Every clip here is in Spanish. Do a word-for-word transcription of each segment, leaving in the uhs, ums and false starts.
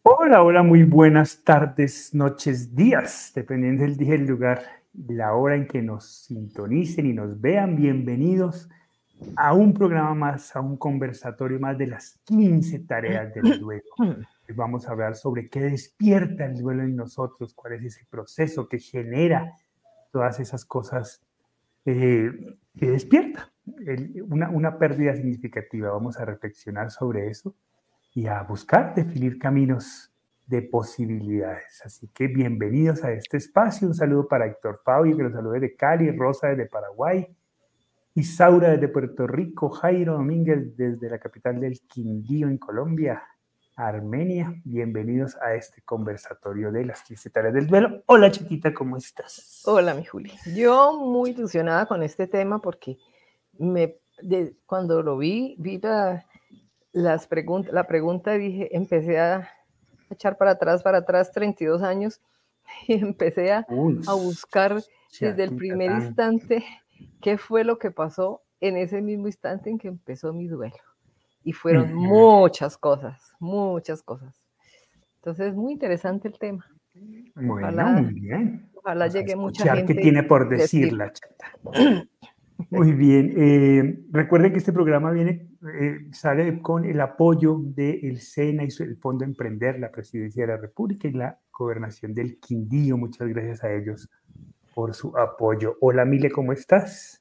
Hola, hola, muy buenas tardes, noches, días, dependiendo del día, el lugar y la hora en que nos sintonicen y nos vean. Bienvenidos a un programa más, a un conversatorio más de las quince tareas del duelo. Hoy vamos a hablar sobre qué despierta el duelo en nosotros, cuál es ese proceso que genera todas esas cosas eh, que despierta el- una, una pérdida significativa. Vamos a reflexionar sobre eso y a buscar definir caminos de posibilidades. Así que bienvenidos a este espacio. Un saludo para Héctor Fabio, que nos salude de Cali, Rosa desde Paraguay, Isaura desde Puerto Rico, Jairo Domínguez desde la capital del Quindío en Colombia, Armenia. Bienvenidos a este conversatorio de las quince tareas del duelo. Hola, chiquita, ¿cómo estás? Hola, mi Juli. Yo muy ilusionada con este tema porque me, de, cuando lo vi, vi la, las preguntas, la pregunta y dije, empecé a echar para atrás, para atrás treinta y dos años y empecé a, Uy, a buscar desde el chatita primer tan... instante qué fue lo que pasó en ese mismo instante en que empezó mi duelo. Y fueron Ujú. muchas cosas, muchas cosas. Entonces, muy interesante el tema. Bueno, Ojalá, muy bien. ojalá Vamos a llegue mucha escuchar qué gente tiene por y les decir sirva. la chata. Muy bien. Eh, recuerden que este programa viene, eh, sale con el apoyo del SENA y el Fondo Emprender, la Presidencia de la República y la Gobernación del Quindío. Muchas gracias a ellos por su apoyo. Hola, Mile, ¿cómo estás?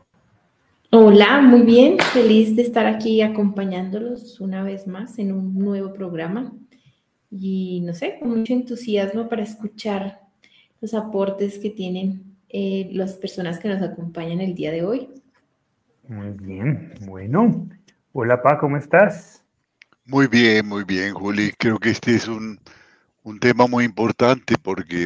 Hola, muy bien, feliz de estar aquí acompañándolos una vez más en un nuevo programa y no sé, con mucho entusiasmo para escuchar los aportes que tienen eh, las personas que nos acompañan el día de hoy. Muy bien, bueno. Hola, Pa, ¿cómo estás? Muy bien, muy bien, Juli. Creo que este es un, un tema muy importante porque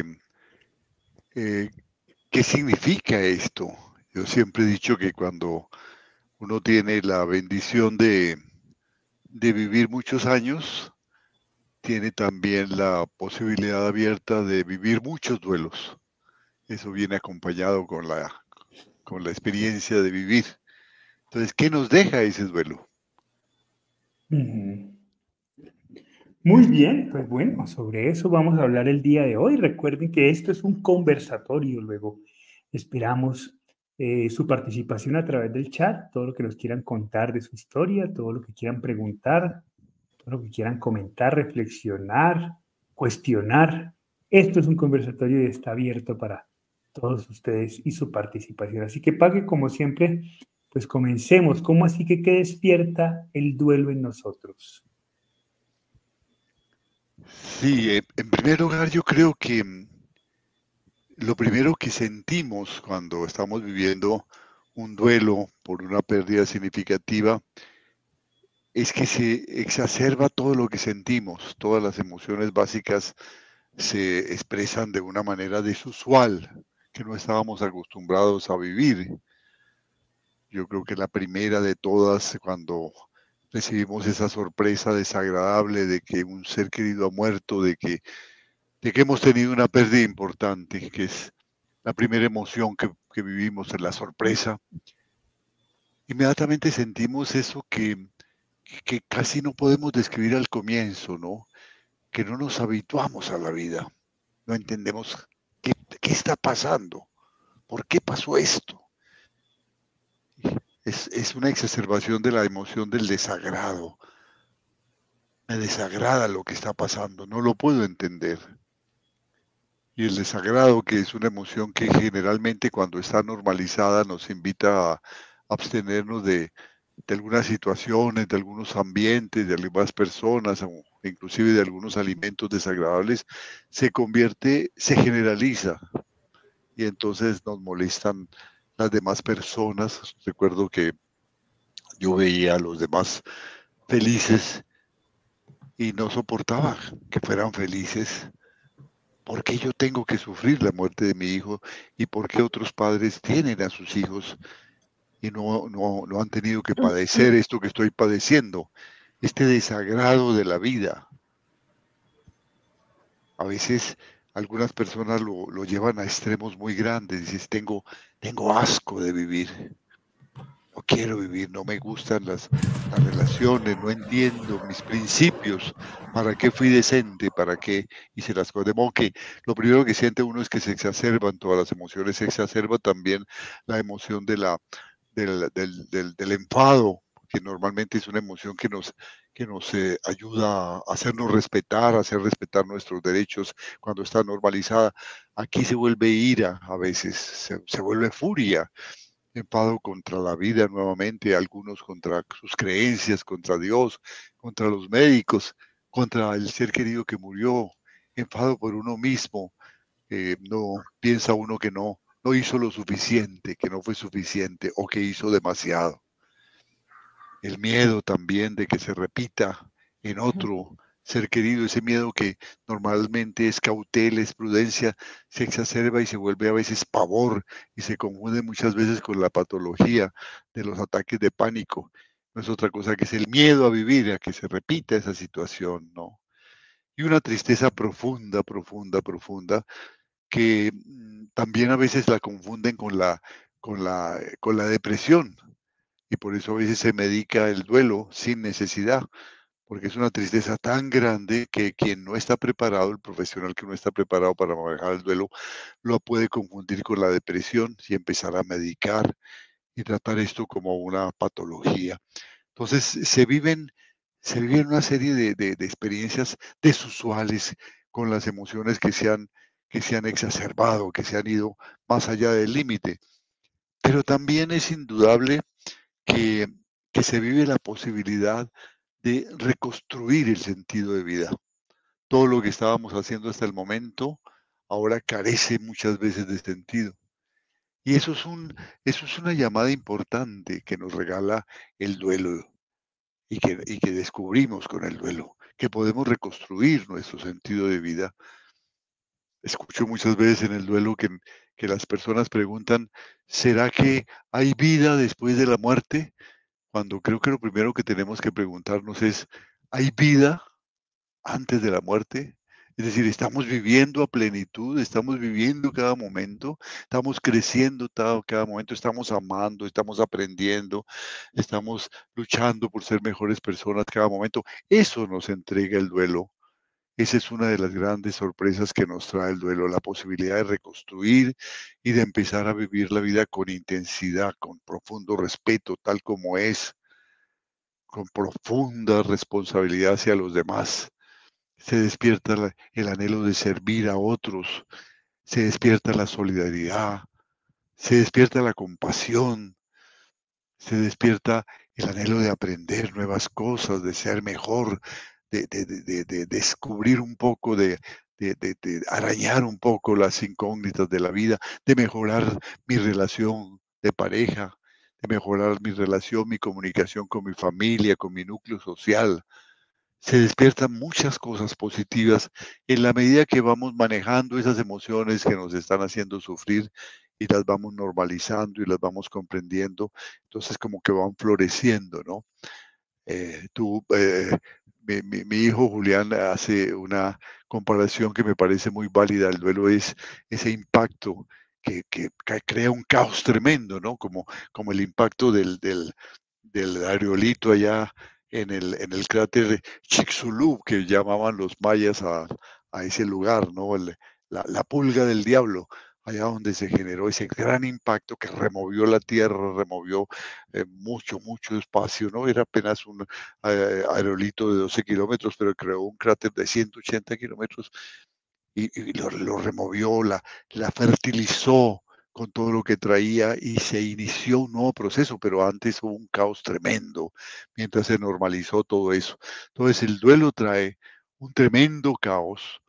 eh, ¿qué significa esto? Yo siempre he dicho que cuando uno tiene la bendición de, de vivir muchos años, tiene también la posibilidad abierta de vivir muchos duelos. Eso viene acompañado con la, con la experiencia de vivir. Entonces, ¿qué nos deja ese duelo? Uh-huh. Muy bien, pues bueno, sobre eso vamos a hablar el día de hoy. Recuerden que esto es un conversatorio, luego esperamos eh, su participación a través del chat, todo lo que nos quieran contar de su historia, todo lo que quieran preguntar, todo lo que quieran comentar, reflexionar, cuestionar. Esto es un conversatorio y está abierto para todos ustedes y su participación. Así que, Paque, como siempre, pues comencemos. ¿Cómo así que qué despierta el duelo en nosotros? Sí, eh, en primer lugar yo creo que mm, lo primero que sentimos cuando estamos viviendo un duelo por una pérdida significativa es que se exacerba todo lo que sentimos, todas las emociones básicas se expresan de una manera desusual que no estábamos acostumbrados a vivir. Yo creo que la primera de todas, cuando recibimos esa sorpresa desagradable de que un ser querido ha muerto, de que, de que hemos tenido una pérdida importante, que es la primera emoción que, que vivimos en la sorpresa, inmediatamente sentimos eso que, que casi no podemos describir al comienzo, ¿no? Que no nos habituamos a la vida, no entendemos qué, qué está pasando, por qué pasó esto. Es, es una exacerbación de la emoción del desagrado. Me desagrada lo que está pasando, no lo puedo entender. Y el desagrado, que es una emoción que generalmente cuando está normalizada nos invita a abstenernos de, de algunas situaciones, de algunos ambientes, de algunas personas, o inclusive de algunos alimentos desagradables, se convierte, se generaliza. Y entonces nos molestan las demás personas. Recuerdo que yo veía a los demás felices y no soportaba que fueran felices. ¿Por qué yo tengo que sufrir la muerte de mi hijo? ¿Y por qué otros padres tienen a sus hijos y no, no, no han tenido que padecer esto que estoy padeciendo? Este desagrado de la vida. A veces algunas personas lo, lo llevan a extremos muy grandes. Dices, tengo, tengo asco de vivir. no quiero vivir, no me gustan las, las relaciones, no entiendo mis principios, para qué fui decente, para qué hice las cosas. De modo que lo primero que siente uno es que se exacerban todas las emociones, se exacerba también la emoción de la, del, del, del, del enfado, que normalmente es una emoción que nos, que nos eh, ayuda a hacernos respetar, a hacer respetar nuestros derechos cuando está normalizada. Aquí se vuelve ira a veces, se, se vuelve furia, enfado contra la vida nuevamente, algunos contra sus creencias, contra Dios, contra los médicos, contra el ser querido que murió, enfado por uno mismo. Eh, no piensa uno que no, no hizo lo suficiente, que no fue suficiente o que hizo demasiado. El miedo también de que se repita en otro ser querido, ese miedo que normalmente es cautela, es prudencia, se exacerba y se vuelve a veces pavor y se confunde muchas veces con la patología de los ataques de pánico. No es otra cosa que es el miedo a vivir, a que se repita esa situación, ¿no? Y una tristeza profunda, profunda, profunda, que mm, también a veces la confunden con la, con la, con la depresión. Y por eso a veces se medica el duelo sin necesidad, porque es una tristeza tan grande que quien no está preparado, el profesional que no está preparado para manejar el duelo, lo puede confundir con la depresión y empezar a medicar y tratar esto como una patología. Entonces se viven, se viven una serie de, de, de experiencias desusuales con las emociones que se han, que se han exacerbado, que se han ido más allá del límite. Pero también es indudable que, que se vive la posibilidad de reconstruir el sentido de vida. Todo lo que estábamos haciendo hasta el momento ahora carece muchas veces de sentido. Y eso es, un, eso es una llamada importante que nos regala el duelo y que, y que descubrimos con el duelo, que podemos reconstruir nuestro sentido de vida. Escucho muchas veces en el duelo que, que las personas preguntan, ¿será que hay vida después de la muerte? Cuando creo que lo primero que tenemos que preguntarnos es, ¿hay vida antes de la muerte? Es decir, estamos viviendo a plenitud, estamos viviendo cada momento, estamos creciendo cada, cada momento, estamos amando, estamos aprendiendo, estamos luchando por ser mejores personas cada momento. Eso nos entrega el duelo. Esa es una de las grandes sorpresas que nos trae el duelo, la posibilidad de reconstruir y de empezar a vivir la vida con intensidad, con profundo respeto, tal como es, con profunda responsabilidad hacia los demás. Se despierta la, el anhelo de servir a otros, se despierta la solidaridad, se despierta la compasión, se despierta el anhelo de aprender nuevas cosas, de ser mejor, de, de, de, de, de descubrir un poco, de, de, de, de arañar un poco las incógnitas de la vida, de mejorar mi relación de pareja, de mejorar mi relación, mi comunicación con mi familia, con mi núcleo social. Se despiertan muchas cosas positivas en la medida que vamos manejando esas emociones que nos están haciendo sufrir y las vamos normalizando y las vamos comprendiendo. Entonces como que van floreciendo, ¿no? Eh, tú, eh, mi, mi, mi hijo Julián hace una comparación que me parece muy válida. El duelo es ese impacto que, que, que crea un caos tremendo, ¿no? Como, como el impacto del, del, del aerolito allá en el, en el cráter Chicxulub, que llamaban los mayas a, a ese lugar, ¿no? El, la, la pulga del diablo, allá donde se generó ese gran impacto que removió la Tierra, removió eh, mucho, mucho espacio, ¿no? Era apenas un eh, aerolito de doce kilómetros, pero creó un cráter de ciento ochenta kilómetros y, y lo, lo removió, la, la fertilizó con todo lo que traía y se inició un nuevo proceso, pero antes hubo un caos tremendo mientras se normalizó todo eso. Entonces el duelo trae un tremendo caos,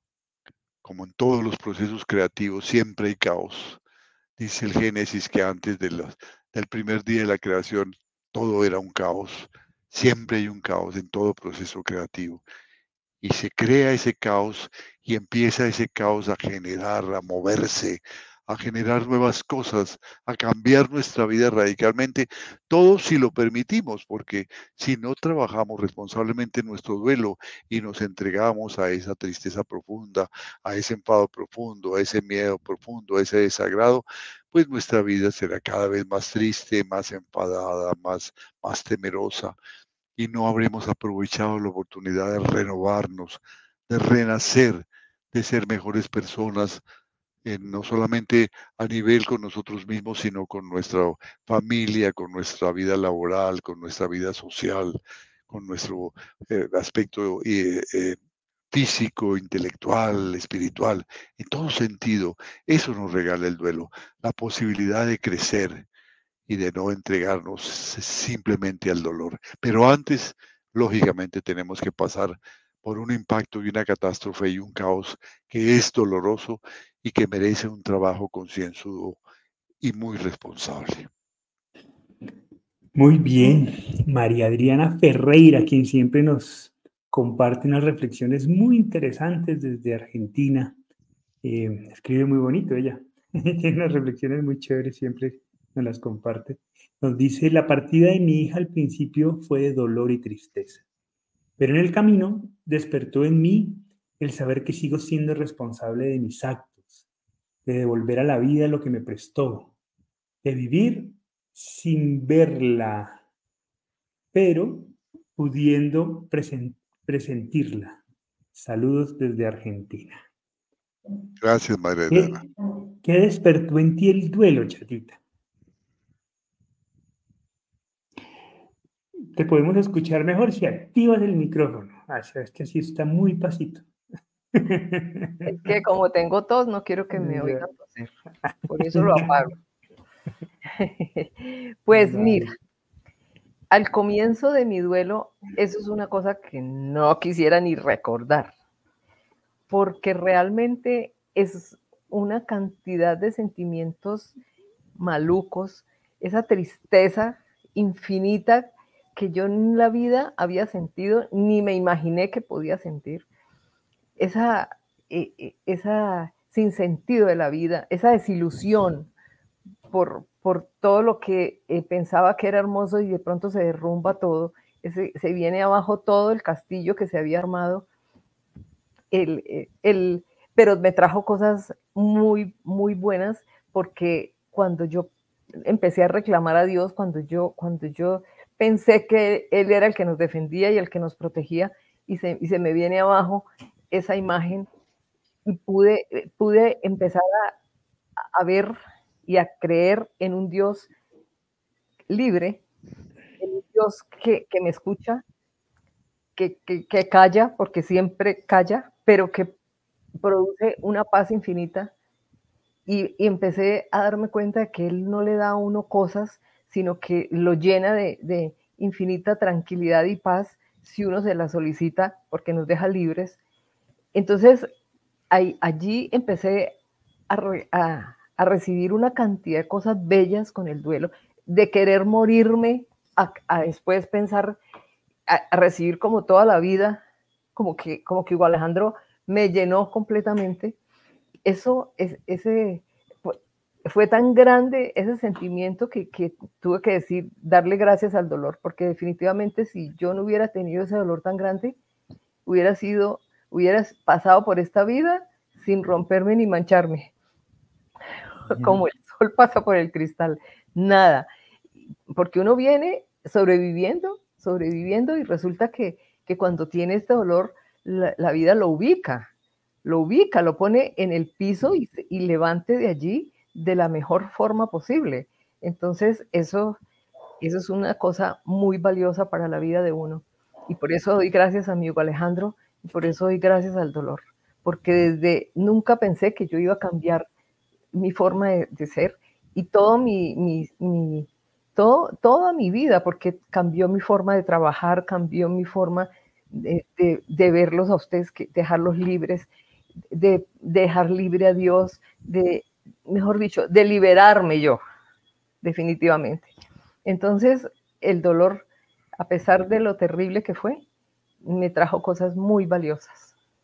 como en todos los procesos creativos, siempre hay caos. Dice el Génesis que antes de los, del primer día de la creación todo era un caos. Siempre hay un caos en todo proceso creativo. Y se crea ese caos y empieza ese caos a generar, a moverse, a generar nuevas cosas, a cambiar nuestra vida radicalmente, todo si lo permitimos, porque si no trabajamos responsablemente nuestro duelo y nos entregamos a esa tristeza profunda, a ese enfado profundo, a ese miedo profundo, a ese desagrado, pues nuestra vida será cada vez más triste, más enfadada, más, más temerosa, y no habremos aprovechado la oportunidad de renovarnos, de renacer, de ser mejores personas, eh, no solamente a nivel con nosotros mismos, sino con nuestra familia, con nuestra vida laboral, con nuestra vida social, con nuestro eh, aspecto eh, eh, físico, intelectual, espiritual, en todo sentido. Eso nos regala el duelo, la posibilidad de crecer y de no entregarnos simplemente al dolor. Pero antes, lógicamente, tenemos que pasar por un impacto y una catástrofe y un caos que es doloroso y que merece un trabajo concienzudo y muy responsable. Muy bien, María Adriana Ferreira, quien siempre nos comparte unas reflexiones muy interesantes desde Argentina. Eh, escribe muy bonito ella, tiene unas reflexiones muy chéveres, siempre nos las comparte. Nos dice, la partida de mi hija al principio fue de dolor y tristeza, pero en el camino despertó en mí el saber que sigo siendo responsable de mis actos, de devolver a la vida lo que me prestó, de vivir sin verla, pero pudiendo presen- presentirla. Saludos desde Argentina. Gracias, María ¿Qué, Elena. qué despertó en ti el duelo, chatita? Te podemos escuchar mejor si activas el micrófono. Ah, es que así está muy pasito. Es que como tengo tos, no quiero que me oigan toser. Por eso lo apago. Pues mira, al comienzo de mi duelo, eso es una cosa que no quisiera ni recordar, porque realmente es una cantidad de sentimientos malucos, esa tristeza infinita que yo en la vida había sentido, ni me imaginé que podía sentir, esa, esa sinsentido de la vida, esa desilusión por, por todo lo que eh, pensaba que era hermoso y de pronto se derrumba todo, ese, se viene abajo todo el castillo que se había armado, el, el, pero me trajo cosas muy, muy buenas, porque cuando yo empecé a reclamar a Dios, cuando yo, cuando yo pensé que Él era el que nos defendía y el que nos protegía, y se, y se me viene abajo esa imagen, y pude, pude empezar a, a ver y a creer en un Dios libre, en un Dios que, que me escucha, que, que, que calla, porque siempre calla, pero que produce una paz infinita, y, y empecé a darme cuenta de que Él no le da a uno cosas, sino que lo llena de, de infinita tranquilidad y paz si uno se la solicita, porque nos deja libres. Entonces, ahí, allí empecé a, re, a, a recibir una cantidad de cosas bellas con el duelo, de querer morirme, a, a después pensar, a, a recibir como toda la vida, como que, como que Hugo Alejandro me llenó completamente. Eso, es, ese, fue, fue tan grande ese sentimiento que, que tuve que decir, darle gracias al dolor, porque definitivamente si yo no hubiera tenido ese dolor tan grande, hubiera sido, hubiera pasado por esta vida sin romperme ni mancharme, como el sol pasa por el cristal, nada, porque uno viene sobreviviendo, sobreviviendo, y resulta que, que cuando tiene este dolor, la, la vida lo ubica, lo ubica, lo pone en el piso y, y levante de allí de la mejor forma posible. Entonces, eso, eso es una cosa muy valiosa para la vida de uno. Y por eso doy gracias a mi Hugo Alejandro, y por eso doy gracias al dolor, porque desde nunca pensé que yo iba a cambiar mi forma de, de ser, y todo mi, mi, mi todo, toda mi vida, porque cambió mi forma de trabajar, cambió mi forma de, de, de verlos a ustedes, que dejarlos libres, de dejar libre a Dios, de, mejor dicho, de liberarme yo, definitivamente. Entonces, el dolor, a pesar de lo terrible que fue, me trajo cosas muy valiosas.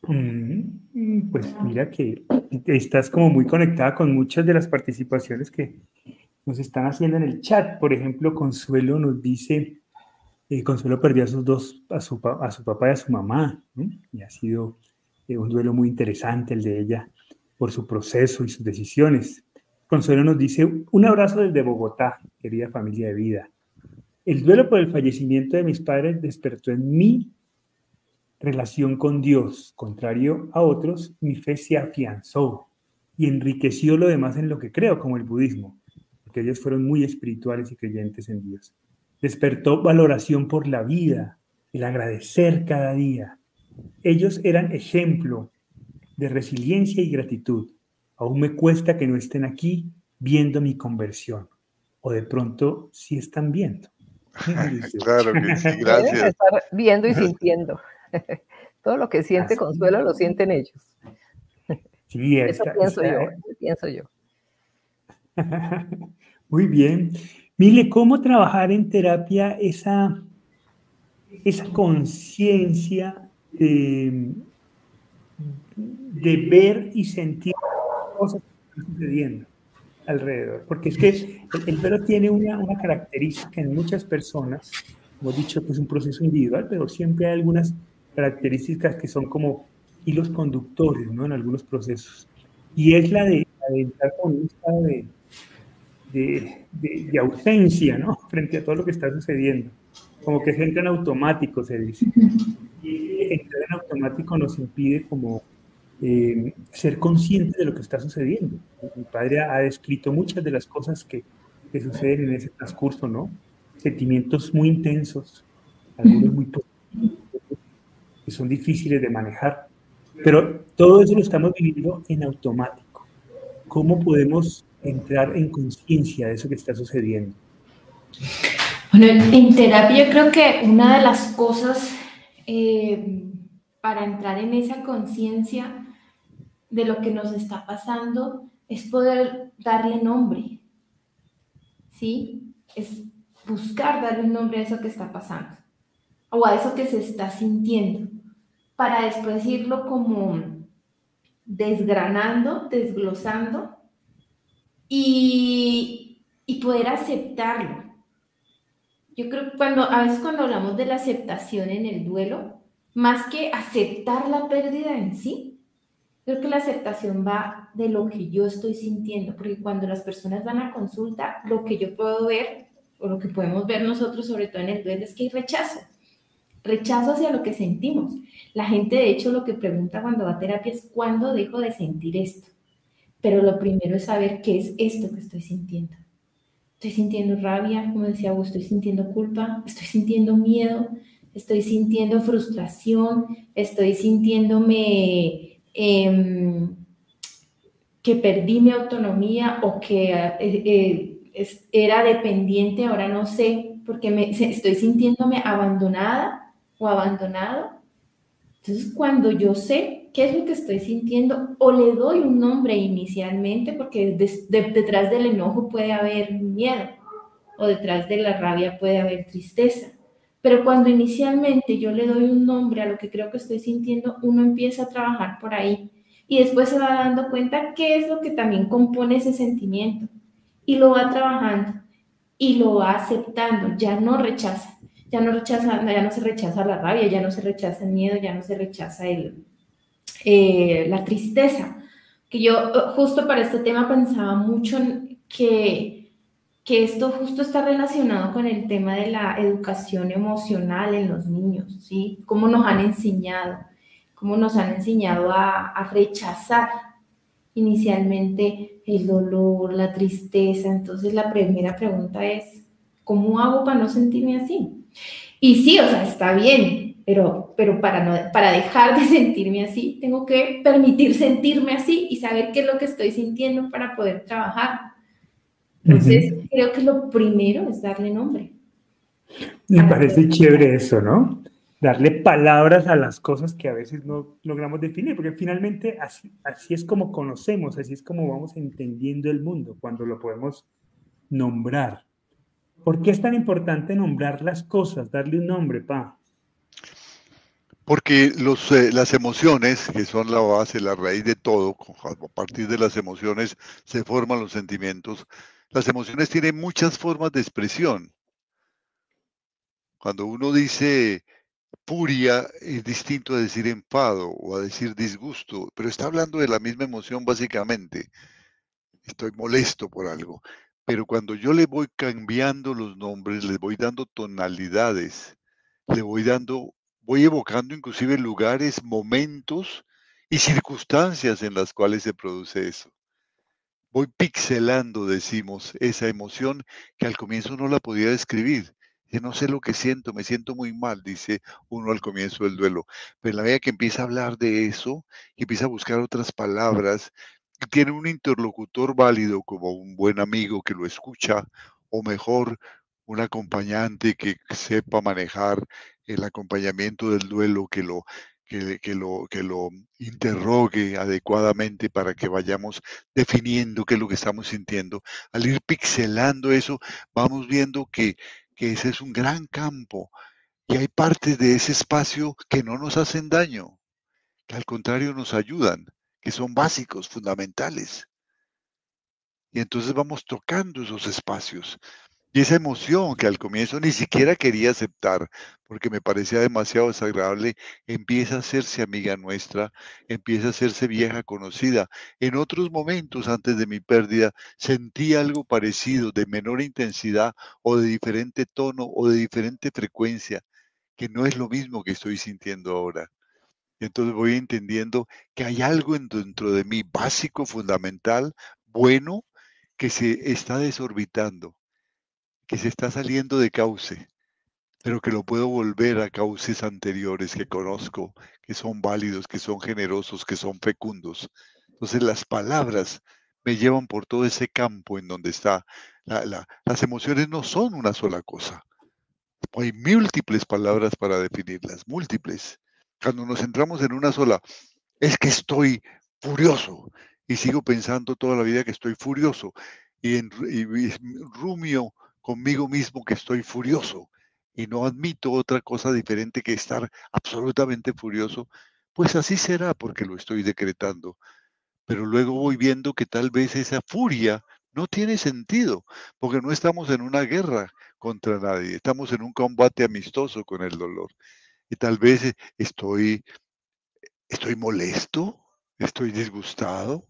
Mm, Pues mira que estás como muy conectada con muchas de las participaciones que nos están haciendo en el chat. Por ejemplo, Consuelo nos dice, eh, Consuelo perdió a sus dos, a su, pa- a su papá y a su mamá, ¿no? Y ha sido eh, un duelo muy interesante el de ella por su proceso y sus decisiones. Consuelo nos dice, un abrazo desde Bogotá, querida familia de vida. El duelo por el fallecimiento de mis padres despertó en mí relación con Dios. Contrario a otros, mi fe se afianzó y enriqueció lo demás en lo que creo, como el budismo, porque ellos fueron muy espirituales y creyentes en Dios. Despertó valoración por la vida, el agradecer cada día. Ellos eran ejemplo de resiliencia y gratitud. Aún me cuesta que no estén aquí viendo mi conversión. O de pronto sí están viendo. Dice. Claro que sí, Deben gracias. estar viendo y sintiendo. Todo lo que siente Así. Consuelo lo sienten ellos. Sí, Eso está, pienso está, yo, eso pienso yo. Muy bien. Mire, ¿cómo trabajar en terapia esa, esa conciencia de, de ver y sentir cosas que están sucediendo alrededor? Porque es que el, el duelo tiene una, una característica en muchas personas, hemos dicho que es un proceso individual, pero siempre hay algunas características que son como hilos conductores, ¿no? En algunos procesos. Y es la de, la de entrar con un estado de de, de, de ausencia, ¿no? Frente a todo lo que está sucediendo. Como que entra en automático, se dice. Y entrar en automático nos impide como eh, ser consciente de lo que está sucediendo. Mi padre ha descrito muchas de las cosas que, que suceden en ese transcurso, ¿no? Sentimientos muy intensos, algunos muy positivos, que son difíciles de manejar, pero todo eso lo estamos viviendo en automático. ¿Cómo podemos entrar en conciencia de eso que está sucediendo? Bueno, en terapia yo creo que una de las cosas eh, para entrar en esa conciencia de lo que nos está pasando es poder darle nombre, ¿sí? Es buscar darle un nombre a eso que está pasando o a eso que se está sintiendo, para después irlo como desgranando, desglosando y, y poder aceptarlo. Yo creo que cuando, a veces cuando hablamos de la aceptación en el duelo, más que aceptar la pérdida en sí, creo que la aceptación va de lo que yo estoy sintiendo, porque cuando las personas van a consulta, lo que yo puedo ver, o lo que podemos ver nosotros, sobre todo en el duelo, es que hay rechazo. Rechazo hacia lo que sentimos. La gente, de hecho, lo que pregunta cuando va a terapia es ¿cuándo dejo de sentir esto? Pero lo primero es saber qué es esto que estoy sintiendo. Estoy sintiendo rabia, como decía vos, estoy sintiendo culpa, estoy sintiendo miedo, estoy sintiendo frustración, estoy sintiéndome eh, que perdí mi autonomía o que eh, eh, es, era dependiente, ahora no sé, porque me, estoy sintiéndome abandonada o abandonado. Entonces, cuando yo sé qué es lo que estoy sintiendo o le doy un nombre inicialmente, porque de, de, detrás del enojo puede haber miedo o detrás de la rabia puede haber tristeza. Pero cuando inicialmente yo le doy un nombre a lo que creo que estoy sintiendo, uno empieza a trabajar por ahí y después se va dando cuenta qué es lo que también compone ese sentimiento y lo va trabajando y lo va aceptando, ya no rechaza. Ya no, rechaza, ya no se rechaza la rabia, ya no se rechaza el miedo, ya no se rechaza el, eh, la tristeza. Que yo justo para este tema pensaba mucho que, que esto justo está relacionado con el tema de la educación emocional en los niños, ¿sí? Cómo nos han enseñado, cómo nos han enseñado a, a rechazar inicialmente el dolor, la tristeza. Entonces la primera pregunta es, ¿cómo hago para no sentirme así? Y sí, o sea, está bien, pero, pero para, no, para dejar de sentirme así, tengo que permitir sentirme así y saber qué es lo que estoy sintiendo para poder trabajar. Entonces, uh-huh. creo que lo primero es darle nombre. Me parece chévere eso, ¿no? Darle palabras a las cosas que a veces no logramos definir, porque finalmente así, así es como conocemos, así es como vamos entendiendo el mundo, cuando lo podemos nombrar. ¿Por qué es tan importante nombrar las cosas, darle un nombre, Pa? Porque los, eh, las emociones, que son la base, la raíz de todo, a partir de las emociones se forman los sentimientos. Las emociones tienen muchas formas de expresión. Cuando uno dice furia, es distinto a decir enfado o a decir disgusto, pero está hablando de la misma emoción básicamente. Estoy molesto por algo. Pero cuando yo le voy cambiando los nombres, le voy dando tonalidades, le voy dando, voy evocando inclusive lugares, momentos y circunstancias en las cuales se produce eso. Voy pixelando, decimos, esa emoción que al comienzo no la podía describir. Yo no sé lo que siento, me siento muy mal, dice uno al comienzo del duelo. Pero en la medida que empieza a hablar de eso, y empieza a buscar otras palabras, y tiene un interlocutor válido como un buen amigo que lo escucha, o mejor, un acompañante que sepa manejar el acompañamiento del duelo, que lo, que, que lo, que lo interrogue adecuadamente para que vayamos definiendo qué es lo que estamos sintiendo. Al ir pixelando eso, vamos viendo que, que ese es un gran campo y hay partes de ese espacio que no nos hacen daño, que al contrario nos ayudan, que son básicos, fundamentales. Y entonces vamos tocando esos espacios. Y esa emoción que al comienzo ni siquiera quería aceptar, porque me parecía demasiado desagradable, empieza a hacerse amiga nuestra, empieza a hacerse vieja conocida. En otros momentos antes de mi pérdida sentí algo parecido, de menor intensidad o de diferente tono o de diferente frecuencia, que no es lo mismo que estoy sintiendo ahora. Entonces voy entendiendo que hay algo en- dentro de mí básico, fundamental, bueno, que se está desorbitando, que se está saliendo de cauce, pero que lo puedo volver a cauces anteriores que conozco, que son válidos, que son generosos, que son fecundos. Entonces las palabras me llevan por todo ese campo en donde está. La- la- las emociones no son una sola cosa. Hay múltiples palabras para definirlas, múltiples. Cuando nos centramos en una sola, es que estoy furioso y sigo pensando toda la vida que estoy furioso y, en, y, y rumio conmigo mismo que estoy furioso y no admito otra cosa diferente que estar absolutamente furioso, pues así será porque lo estoy decretando. Pero luego voy viendo que tal vez esa furia no tiene sentido, porque no estamos en una guerra contra nadie, estamos en un combate amistoso con el dolor. Y tal vez eh, estoy ¿Estoy molesto? ¿Estoy disgustado?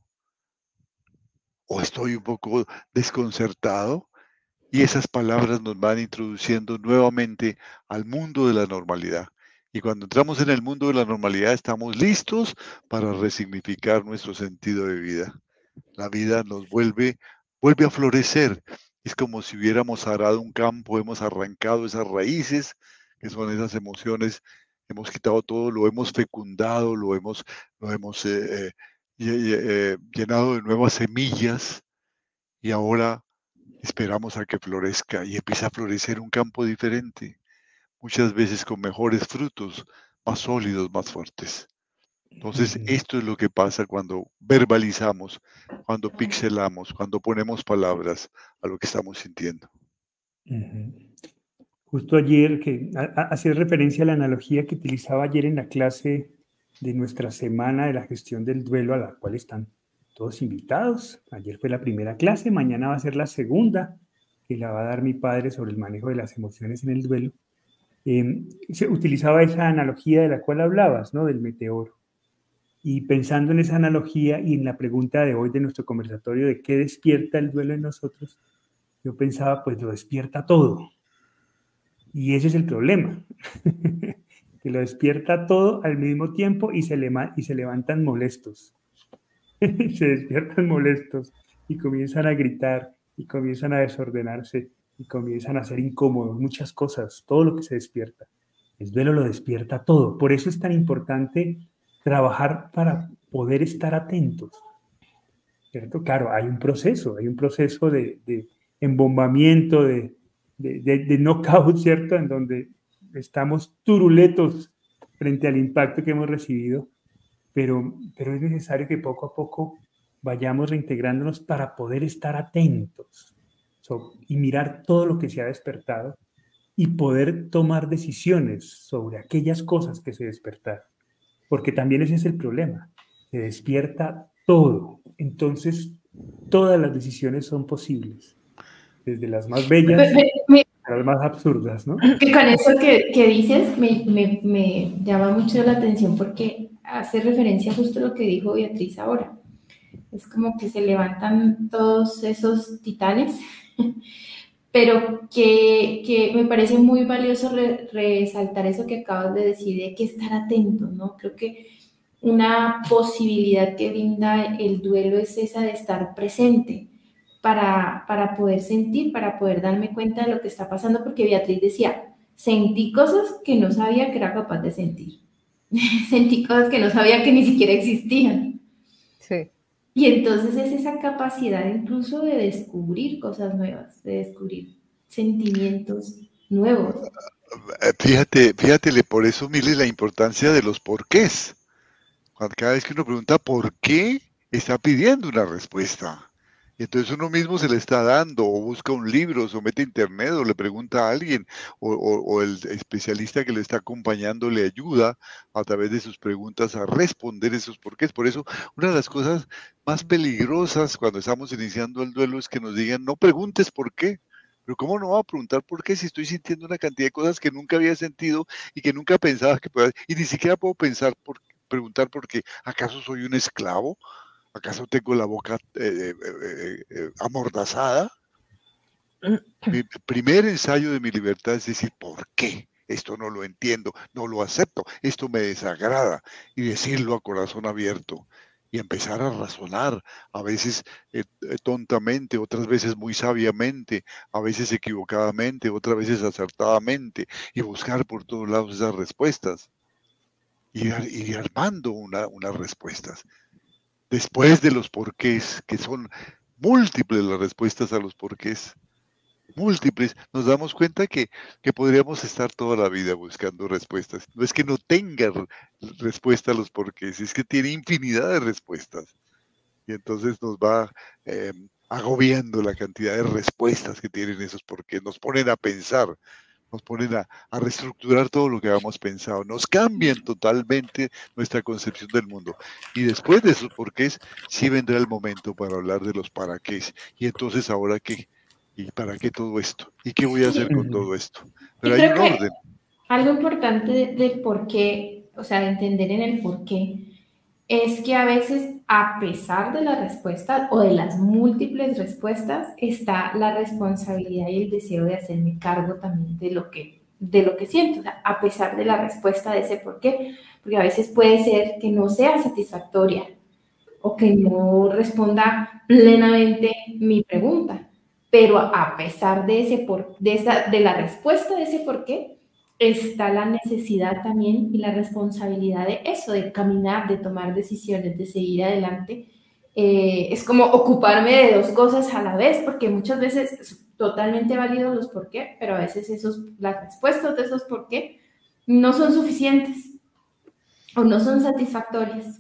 ¿O estoy un poco desconcertado? Y esas palabras nos van introduciendo nuevamente al mundo de la normalidad. Y cuando entramos en el mundo de la normalidad estamos listos para resignificar nuestro sentido de vida. La vida nos vuelve, vuelve a florecer. Es como si hubiéramos arado un campo, hemos arrancado esas raíces, que son esas emociones, hemos quitado todo, lo hemos fecundado, lo hemos, lo hemos eh, eh, eh, llenado de nuevas semillas y ahora esperamos a que florezca y empieza a florecer un campo diferente, muchas veces con mejores frutos, más sólidos, más fuertes. Entonces, esto es lo que pasa cuando verbalizamos, cuando pixelamos, cuando ponemos palabras a lo que estamos sintiendo. Uh-huh. Justo ayer, que hacía referencia a la analogía que utilizaba ayer en la clase de nuestra semana de la gestión del duelo, a la cual están todos invitados. Ayer fue la primera clase, mañana va a ser la segunda, que la va a dar mi padre sobre el manejo de las emociones en el duelo. Eh, se utilizaba esa analogía de la cual hablabas, ¿no? Del meteoro. Y pensando en esa analogía y en la pregunta de hoy de nuestro conversatorio de qué despierta el duelo en nosotros, yo pensaba, pues lo despierta todo. Y ese es el problema, que lo despierta todo al mismo tiempo y se, le y se levantan molestos. Se despiertan molestos y comienzan a gritar y comienzan a desordenarse y comienzan a ser incómodos, muchas cosas, todo lo que se despierta. El duelo lo despierta todo. Por eso es tan importante trabajar para poder estar atentos, ¿cierto? Claro, hay un proceso, hay un proceso de, de embombamiento, de, de, de, de knockout, ¿cierto? En donde estamos turuletos frente al impacto que hemos recibido, pero, pero es necesario que poco a poco vayamos reintegrándonos para poder estar atentos, so, y mirar todo lo que se ha despertado y poder tomar decisiones sobre aquellas cosas que se despertaron. Porque también ese es el problema, se despierta todo, entonces todas las decisiones son posibles, desde las más bellas Me- me- a las más absurdas, ¿no? Y con eso que, que dices me, me, me llama mucho la atención porque hace referencia justo a lo que dijo Beatriz ahora. Es como que se levantan todos esos titanes, pero que, que me parece muy valioso re, resaltar eso que acabas de decir, de que estar atentos, ¿no? Creo que una posibilidad que brinda el duelo es esa de estar presente para, para poder sentir, para poder darme cuenta de lo que está pasando, porque Beatriz decía, sentí cosas que no sabía que era capaz de sentir. Sentí cosas que no sabía que ni siquiera existían. Sí. Y entonces es esa capacidad incluso de descubrir cosas nuevas, de descubrir sentimientos nuevos. Fíjate, fíjatele, por eso mire la importancia de los porqués. Cuando cada vez que uno pregunta por qué, está pidiendo una respuesta. Y entonces uno mismo se le está dando, o busca un libro, o se mete a internet, o le pregunta a alguien, o, o, o el especialista que le está acompañando le ayuda a través de sus preguntas a responder esos porqués. Por eso, una de las cosas más peligrosas cuando estamos iniciando el duelo es que nos digan, no preguntes por qué. Pero ¿cómo no voy a preguntar por qué si estoy sintiendo una cantidad de cosas que nunca había sentido y que nunca pensaba que podía, y ni siquiera puedo pensar por preguntar por qué? ¿Acaso soy un esclavo? ¿Acaso tengo la boca eh, eh, eh, amordazada? Mi primer ensayo de mi libertad es decir, ¿por qué? Esto no lo entiendo, no lo acepto, esto me desagrada, y decirlo a corazón abierto y empezar a razonar, a veces eh, tontamente, otras veces muy sabiamente, a veces equivocadamente, otras veces acertadamente, y buscar por todos lados esas respuestas, y ir, ir armando una, unas respuestas. Después de los porqués, que son múltiples las respuestas a los porqués, múltiples, nos damos cuenta que, que podríamos estar toda la vida buscando respuestas. No es que no tenga respuesta a los porqués, es que tiene infinidad de respuestas. Y entonces nos va eh, agobiando la cantidad de respuestas que tienen esos porqués. Nos ponen a pensar, nos ponen a, a reestructurar todo lo que habíamos pensado, nos cambian totalmente nuestra concepción del mundo. Y después de esos porqués, sí vendrá el momento para hablar de los para qué. Y entonces, ¿ahora qué? ¿Y para qué todo esto? ¿Y qué voy a hacer con todo esto? Pero hay un orden. Algo importante del de por qué, o sea, de entender en el por qué, es que a veces, a pesar de la respuesta o de las múltiples respuestas, está la responsabilidad y el deseo de hacerme cargo también de lo que, de lo que siento, o sea, a pesar de la respuesta de ese por qué, porque a veces puede ser que no sea satisfactoria o que no responda plenamente mi pregunta, pero a pesar de, ese por, de, esa, de la respuesta de ese por qué, está la necesidad también y la responsabilidad de eso, de caminar, de tomar decisiones, de seguir adelante. Eh, es como ocuparme de dos cosas a la vez, porque muchas veces es totalmente válido los por qué, pero a veces esos, las respuestas de esos por qué no son suficientes o no son satisfactorias.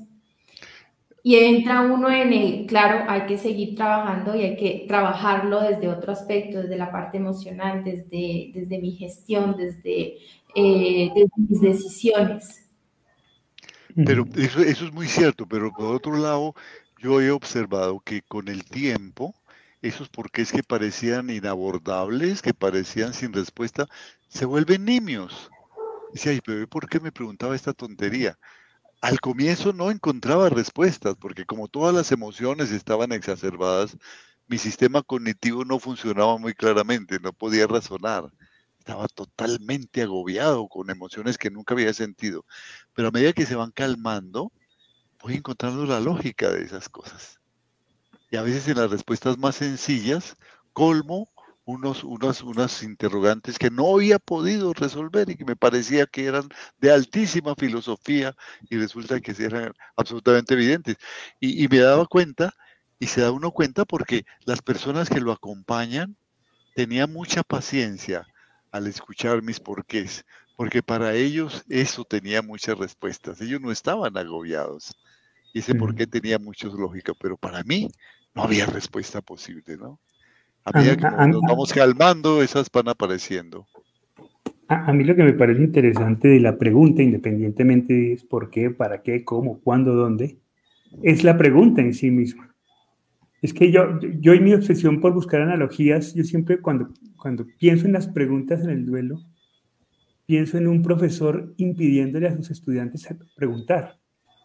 Y entra uno en el, claro, hay que seguir trabajando y hay que trabajarlo desde otro aspecto, desde la parte emocional, desde, desde mi gestión, desde, eh, desde mis decisiones. Pero eso, eso es muy cierto, pero por otro lado, yo he observado que con el tiempo, esos porqués que parecían inabordables, que parecían sin respuesta, se vuelven nimios. Dice, ay, pero ¿por qué me preguntaba esta tontería? Al comienzo no encontraba respuestas, porque como todas las emociones estaban exacerbadas, mi sistema cognitivo no funcionaba muy claramente, no podía razonar. Estaba totalmente agobiado con emociones que nunca había sentido. Pero a medida que se van calmando, voy encontrando la lógica de esas cosas. Y a veces en las respuestas más sencillas, colmo unos, unos, unas interrogantes que no había podido resolver y que me parecía que eran de altísima filosofía y resulta que eran absolutamente evidentes. Y, y me daba cuenta, y se da uno cuenta porque las personas que lo acompañan tenían mucha paciencia al escuchar mis porqués, porque para ellos eso tenía muchas respuestas. Ellos no estaban agobiados. Y ese porqué tenía mucha lógica, pero para mí no había respuesta posible, ¿no? A medida que nos, nos vamos calmando, esas van apareciendo. A, a mí lo que me parece interesante de la pregunta, independientemente de es por qué, para qué, cómo, cuándo, dónde, es la pregunta en sí misma. Es que yo, yo y mi obsesión por buscar analogías, yo siempre cuando, cuando pienso en las preguntas en el duelo, pienso en un profesor impidiéndole a sus estudiantes preguntar.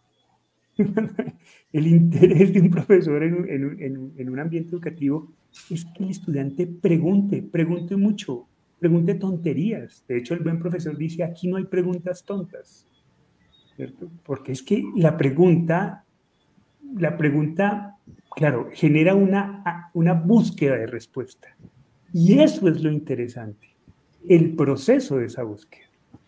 El interés de un profesor en un, en, un, en, un, en un ambiente educativo es que el estudiante pregunte, pregunte mucho, pregunte tonterías. De hecho, el buen profesor dice, aquí no hay preguntas tontas, ¿cierto? Porque es que la pregunta, la pregunta, claro, genera una, una búsqueda de respuesta. Y eso es lo interesante, el proceso de esa búsqueda.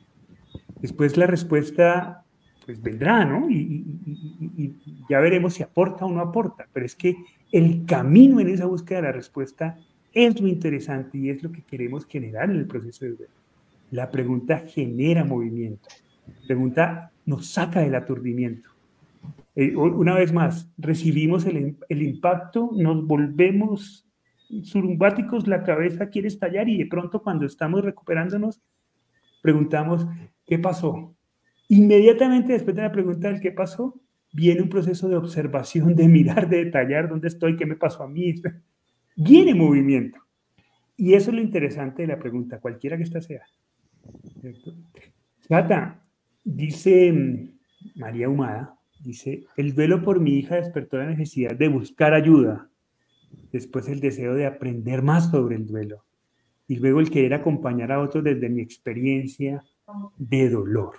Después la respuesta pues vendrá, ¿no? Y, y, y, y ya veremos si aporta o no aporta, pero es que el camino en esa búsqueda de la respuesta es lo interesante y es lo que queremos generar en el proceso de duelo. La pregunta genera movimiento, la pregunta nos saca del aturdimiento. Eh, una vez más, recibimos el, el impacto, nos volvemos surumbáticos, la cabeza quiere estallar y de pronto cuando estamos recuperándonos, preguntamos, ¿qué pasó? Inmediatamente después de la pregunta del qué pasó, viene un proceso de observación, de mirar, de detallar dónde estoy, qué me pasó a mí. Viene movimiento. Y eso es lo interesante de la pregunta, cualquiera que ésta sea. ¿Cierto? Cata, dice María Humada, dice, el duelo por mi hija despertó la necesidad de buscar ayuda, después el deseo de aprender más sobre el duelo, y luego el querer acompañar a otros desde mi experiencia de dolor.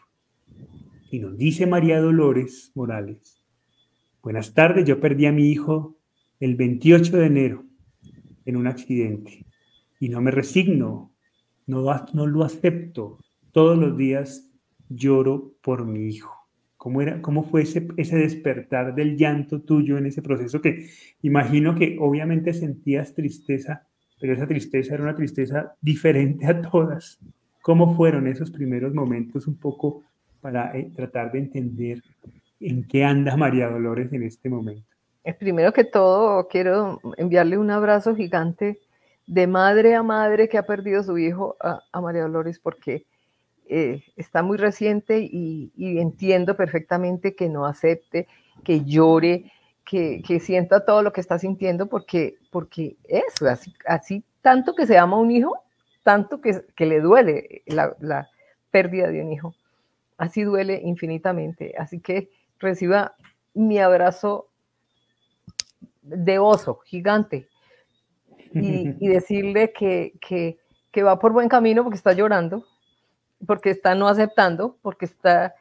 Y nos dice María Dolores Morales, buenas tardes, yo perdí a mi hijo el veintiocho de enero en un accidente y no me resigno, no, no lo acepto, todos los días lloro por mi hijo. ¿Cómo, era, cómo fue ese, ese despertar del llanto tuyo en ese proceso que imagino que obviamente sentías tristeza, pero esa tristeza era una tristeza diferente a todas? ¿Cómo fueron esos primeros momentos un poco para eh, tratar de entender en qué anda María Dolores en este momento? Primero que todo, quiero enviarle un abrazo gigante de madre a madre que ha perdido a su hijo a, a María Dolores, porque eh, está muy reciente y, y entiendo perfectamente que no acepte, que llore, que, que sienta todo lo que está sintiendo, porque, porque eso, así, así tanto que se ama a un hijo, tanto que, que le duele la, la pérdida de un hijo. Así duele infinitamente. Así que reciba mi abrazo de oso gigante y, y decirle que, que, que va por buen camino porque está llorando, porque está no aceptando, porque está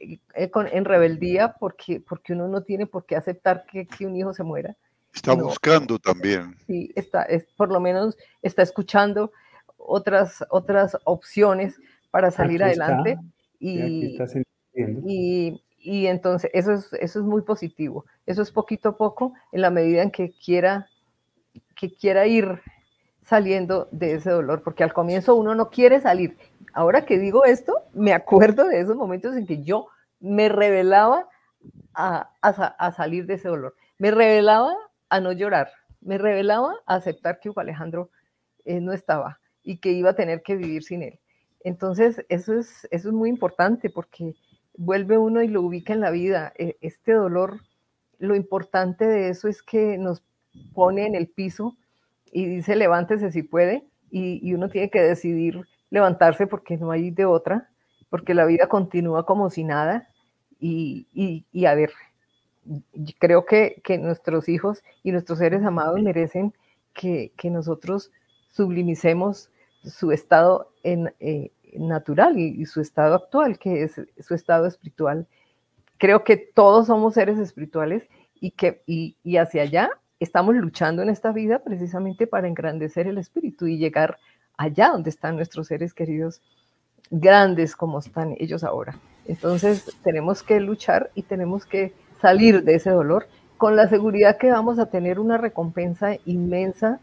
en rebeldía, porque, porque uno no tiene por qué aceptar que, que un hijo se muera. Está no, buscando también. Sí, está, es, por lo menos está escuchando otras, otras opciones para salir aquí adelante. Está. Y, sí, aquí está sintiendo. y, y entonces eso es, eso es muy positivo. Eso es poquito a poco, en la medida en que quiera, que quiera ir saliendo de ese dolor, porque al comienzo uno no quiere salir. Ahora que digo esto, me acuerdo de esos momentos en que yo me rebelaba a, a, a salir de ese dolor. Me rebelaba a no llorar. Me rebelaba a aceptar que Hugo Alejandro eh, no estaba y que iba a tener que vivir sin él. Entonces, eso es, eso es muy importante porque vuelve uno y lo ubica en la vida. Este dolor, lo importante de eso es que nos pone en el piso y dice levántese si puede, y, y uno tiene que decidir levantarse porque no hay de otra, porque la vida continúa como si nada, y, y, y a ver, creo que, que nuestros hijos y nuestros seres amados merecen que, que nosotros sublimicemos su estado en, eh, natural y, y su estado actual, que es su estado espiritual. Creo que todos somos seres espirituales y, que, y, y hacia allá estamos luchando en esta vida precisamente para engrandecer el espíritu y llegar allá donde están nuestros seres queridos, grandes como están ellos ahora. Entonces tenemos que luchar y tenemos que salir de ese dolor con la seguridad que vamos a tener una recompensa inmensa,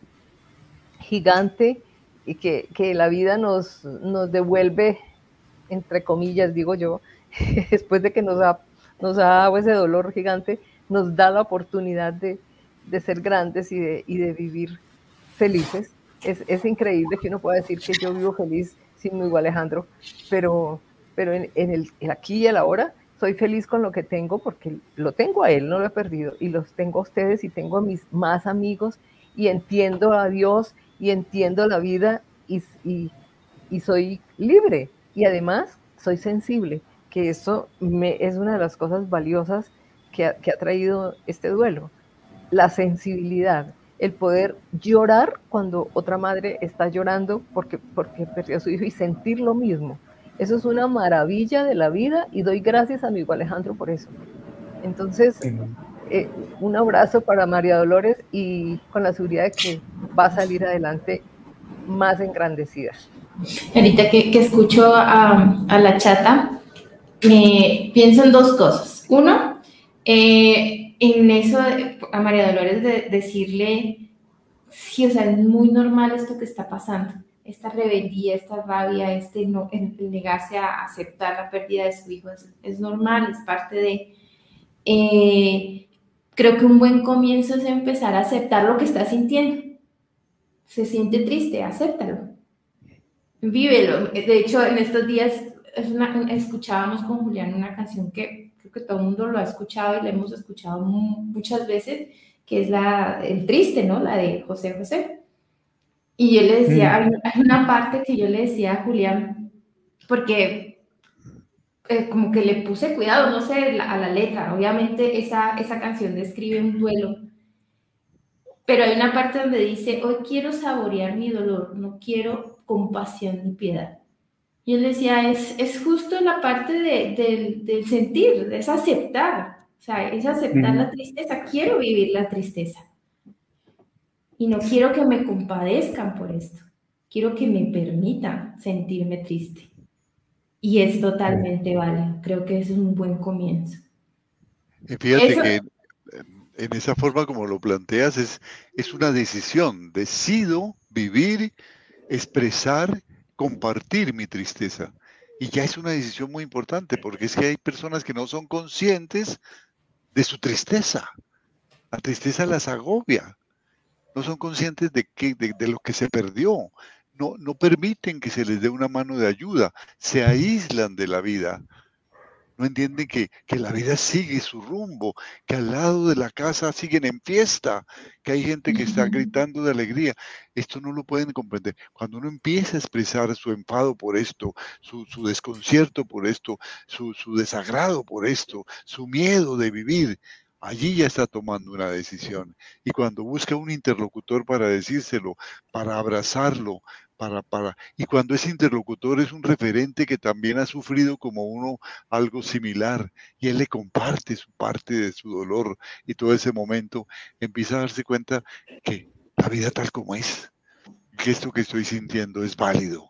gigante, y que, que la vida nos, nos devuelve, entre comillas, digo yo, después de que nos ha, nos ha dado ese dolor gigante, nos da la oportunidad de, de ser grandes y de, y de vivir felices. Es, es increíble que uno pueda decir que yo vivo feliz sin mi hijo Alejandro, pero, pero en, en el, el aquí y el ahora soy feliz con lo que tengo porque lo tengo a él, no lo he perdido, y los tengo a ustedes y tengo a mis más amigos y entiendo a Dios y entiendo la vida y, y, y soy libre y además soy sensible, que eso me, es una de las cosas valiosas que ha, que ha traído este duelo, la sensibilidad, el poder llorar cuando otra madre está llorando porque, porque perdió a su hijo y sentir lo mismo. Eso es una maravilla de la vida y doy gracias a mi hijo Alejandro por eso. Entonces, eh, un abrazo para María Dolores y con la seguridad de que va a salir adelante más engrandecida. Ahorita que, que escucho a, a la chata, me pienso en dos cosas. Uno, eh, en eso a María Dolores de decirle, sí, o sea, es muy normal esto que está pasando. Esta rebeldía, esta rabia, este no, el negarse a aceptar la pérdida de su hijo es, es normal, es parte de... Eh, creo que un buen comienzo es empezar a aceptar lo que está sintiendo. Se siente triste, acéptalo. Vívelo. De hecho, en estos días es una, escuchábamos con Julián una canción que creo que todo el mundo lo ha escuchado y la hemos escuchado muchas veces, que es la, el triste, ¿no? La de José José. Y yo le decía, hay, hay una parte que yo le decía a Julián, porque eh, como que le puse cuidado, no sé, la, a la letra. Obviamente esa, esa canción describe un duelo, pero hay una parte donde dice, hoy quiero saborear mi dolor, no quiero compasión ni piedad. Y él decía, es, es justo la parte de, de, del sentir, es aceptar, o sea, es aceptar mm. la tristeza, quiero vivir la tristeza. Y no quiero que me compadezcan por esto. Quiero que me permitan sentirme triste. Y es totalmente válido. Creo que es un buen comienzo. Y fíjate Eso... que en esa forma como lo planteas es, es una decisión. Decido vivir, expresar, compartir mi tristeza. Y ya es una decisión muy importante porque es que hay personas que no son conscientes de su tristeza. La tristeza las agobia. No son conscientes de, que, de, de lo que se perdió, no, no permiten que se les dé una mano de ayuda, se aíslan de la vida, no entienden que, que la vida sigue su rumbo, que al lado de la casa siguen en fiesta, que hay gente que está gritando de alegría. Esto no lo pueden comprender. Cuando uno empieza a expresar su enfado por esto, su, su desconcierto por esto, su, su desagrado por esto, su miedo de vivir, allí ya está tomando una decisión. Y cuando busca un interlocutor para decírselo, para abrazarlo, para, para, y cuando ese interlocutor es un referente que también ha sufrido como uno algo similar, y él le comparte su parte de su dolor, y todo ese momento empieza a darse cuenta que la vida tal como es, que esto que estoy sintiendo es válido.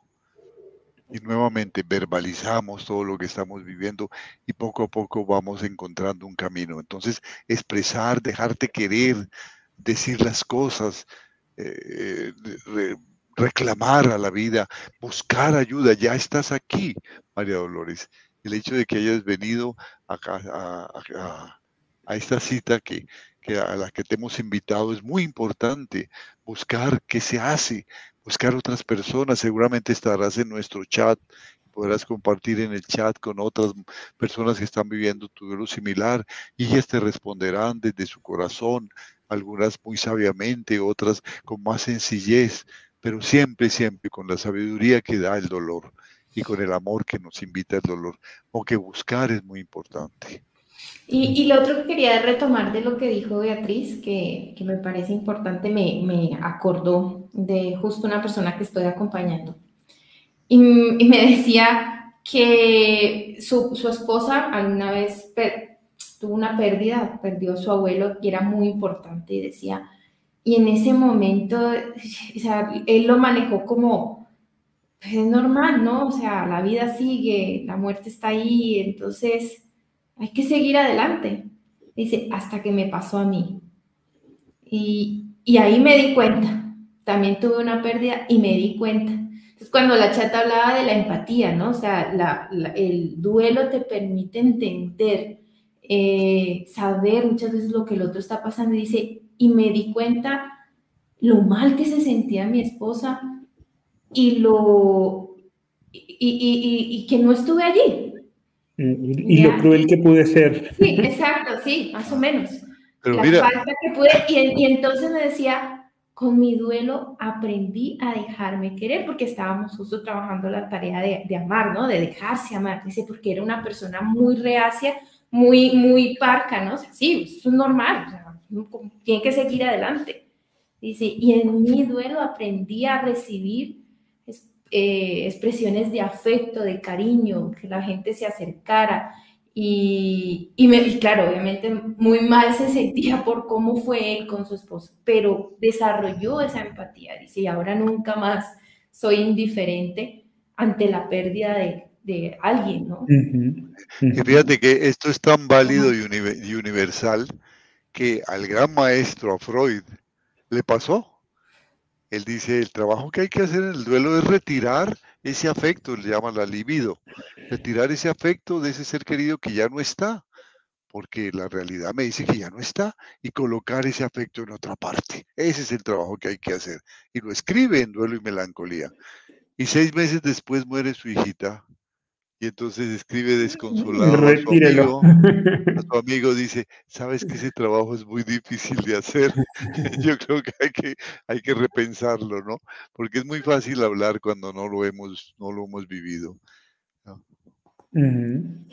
Y nuevamente verbalizamos todo lo que estamos viviendo y poco a poco vamos encontrando un camino. Entonces, expresar, dejarte querer, decir las cosas, eh, re, reclamar a la vida, buscar ayuda. Ya estás aquí, María Dolores. El hecho de que hayas venido acá, a, a, a esta cita que, que a la que te hemos invitado es muy importante. Buscar qué se hace, buscar otras personas. Seguramente estarás en nuestro chat, podrás compartir en el chat con otras personas que están viviendo tu duelo similar y ellas te responderán desde su corazón, algunas muy sabiamente, otras con más sencillez, pero siempre, siempre con la sabiduría que da el dolor y con el amor que nos invita el dolor, aunque buscar es muy importante. Y, y lo otro que quería retomar de lo que dijo Beatriz, que, que me parece importante, me, me acordó de justo una persona que estoy acompañando. Y, y me decía que su, su esposa alguna vez per, tuvo una pérdida, perdió a su abuelo y era muy importante y decía, y en ese momento, o sea, él lo manejó como, pues es normal, ¿no? O sea, la vida sigue, la muerte está ahí, entonces hay que seguir adelante. Dice, hasta que me pasó a mí. Y, y ahí me di cuenta. También tuve una pérdida y me di cuenta. Entonces, cuando la chata hablaba de la empatía, ¿no? O sea, la, la, el duelo te permite entender, eh, saber muchas veces lo que el otro está pasando. Y dice, y me di cuenta lo mal que se sentía mi esposa y lo, y, y, y, y que no estuve allí. Y, y lo cruel que pude ser. Sí, exacto, sí, más o menos. Pero la mira, falta que pude, y, y entonces me decía, con mi duelo aprendí a dejarme querer, porque estábamos justo trabajando la tarea de, de amar, ¿no? De dejarse amar. Dice, porque era una persona muy reacia, muy, muy parca, ¿no? O sea, sí, eso es normal, o sea, tiene que seguir adelante. Dice, y en mi duelo aprendí a recibir eh, expresiones de afecto, de cariño, que la gente se acercara. Y, y, me, y claro, obviamente muy mal se sentía por cómo fue él con su esposo, pero desarrolló esa empatía, dice, y ahora nunca más soy indiferente ante la pérdida de, de alguien, ¿no? Uh-huh. Uh-huh. Y fíjate que esto es tan válido y, uni y universal que al gran maestro, a Freud, le pasó. Él dice, el trabajo que hay que hacer en el duelo es retirar ese afecto, le llaman la libido, retirar ese afecto de ese ser querido que ya no está, porque la realidad me dice que ya no está, y colocar ese afecto en otra parte. Ese es el trabajo que hay que hacer. Y lo escribe en Duelo y Melancolía. Y seis meses después muere su hijita, y entonces escribe desconsolado a su amigo, a su amigo dice, sabes que ese trabajo es muy difícil de hacer. Yo creo que hay que, hay que repensarlo, ¿no? Porque es muy fácil hablar cuando no lo hemos, no lo hemos vivido, ¿no? Uh-huh.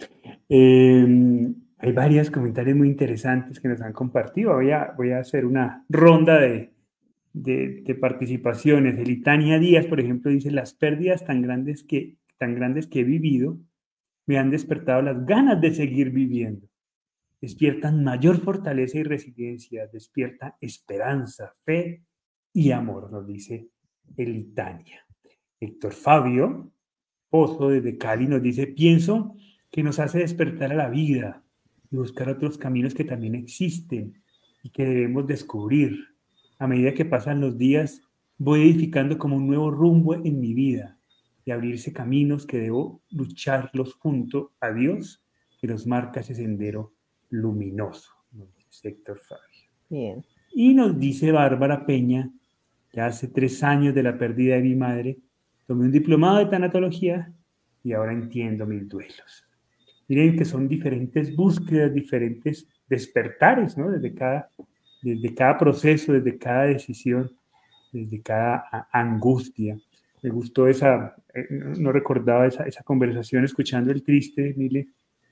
eh, hay varios comentarios muy interesantes que nos han compartido. Voy a, voy a hacer una ronda de, de, de participaciones. Elitania Díaz, por ejemplo, dice, las pérdidas tan grandes que, tan grandes que he vivido me han despertado las ganas de seguir viviendo. Despiertan mayor fortaleza y resiliencia, despierta esperanza, fe y amor, nos dice Elitania. Héctor Fabio Pozo desde Cali nos dice, pienso que nos hace despertar a la vida y buscar otros caminos que también existen y que debemos descubrir. A medida que pasan los días, voy edificando como un nuevo rumbo en mi vida y abrirse caminos que debo lucharlos junto a Dios que nos marca ese sendero luminoso, nos dice Héctor Fabio. Bien. Y nos dice Bárbara Peña, ya hace tres años de la pérdida de mi madre, tomé un diplomado de tanatología y ahora entiendo mis duelos. Miren que son diferentes búsquedas, diferentes despertares, ¿no? Desde cada, desde cada proceso, desde cada decisión, desde cada angustia. Me gustó esa, eh, no recordaba esa, esa conversación escuchando el triste, Mile.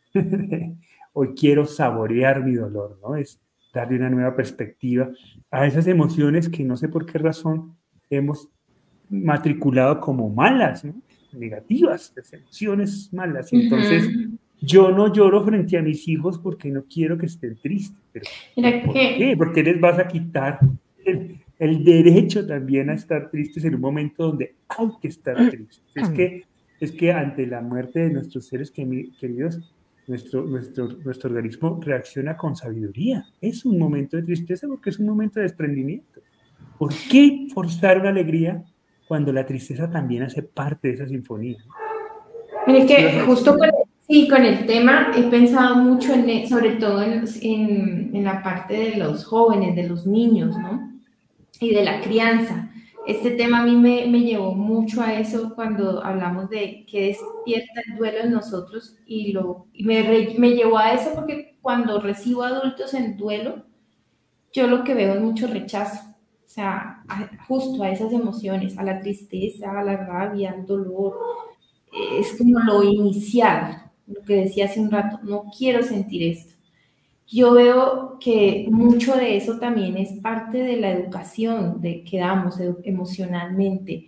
Hoy quiero saborear mi dolor, ¿no? Es darle una nueva perspectiva a esas emociones que no sé por qué razón hemos matriculado como malas, ¿no? Negativas, las emociones malas. Entonces, uh-huh. yo no lloro frente a mis hijos porque no quiero que estén tristes. Pero, ¿por que... qué? Porque les vas a quitar el, el derecho también a estar tristes en un momento donde hay que estar tristes. Es que, es que ante la muerte de nuestros seres queridos, nuestro, nuestro, nuestro organismo reacciona con sabiduría. Es un momento de tristeza porque es un momento de desprendimiento. ¿Por qué forzar una alegría cuando la tristeza también hace parte de esa sinfonía? Mire que justo con, sí, con el tema he pensado mucho, en, sobre todo en, en, en la parte de los jóvenes, de los niños, ¿no? Y de la crianza. Este tema a mí me, me llevó mucho a eso cuando hablamos de que despierta el duelo en nosotros y, lo, y me, re, me llevó a eso porque cuando recibo adultos en duelo, yo lo que veo es mucho rechazo. O sea, a, justo a esas emociones, a la tristeza, a la rabia, al dolor. Es como lo inicial, lo que decía hace un rato, no quiero sentir esto. Yo veo que mucho de eso también es parte de la educación de, que damos emocionalmente.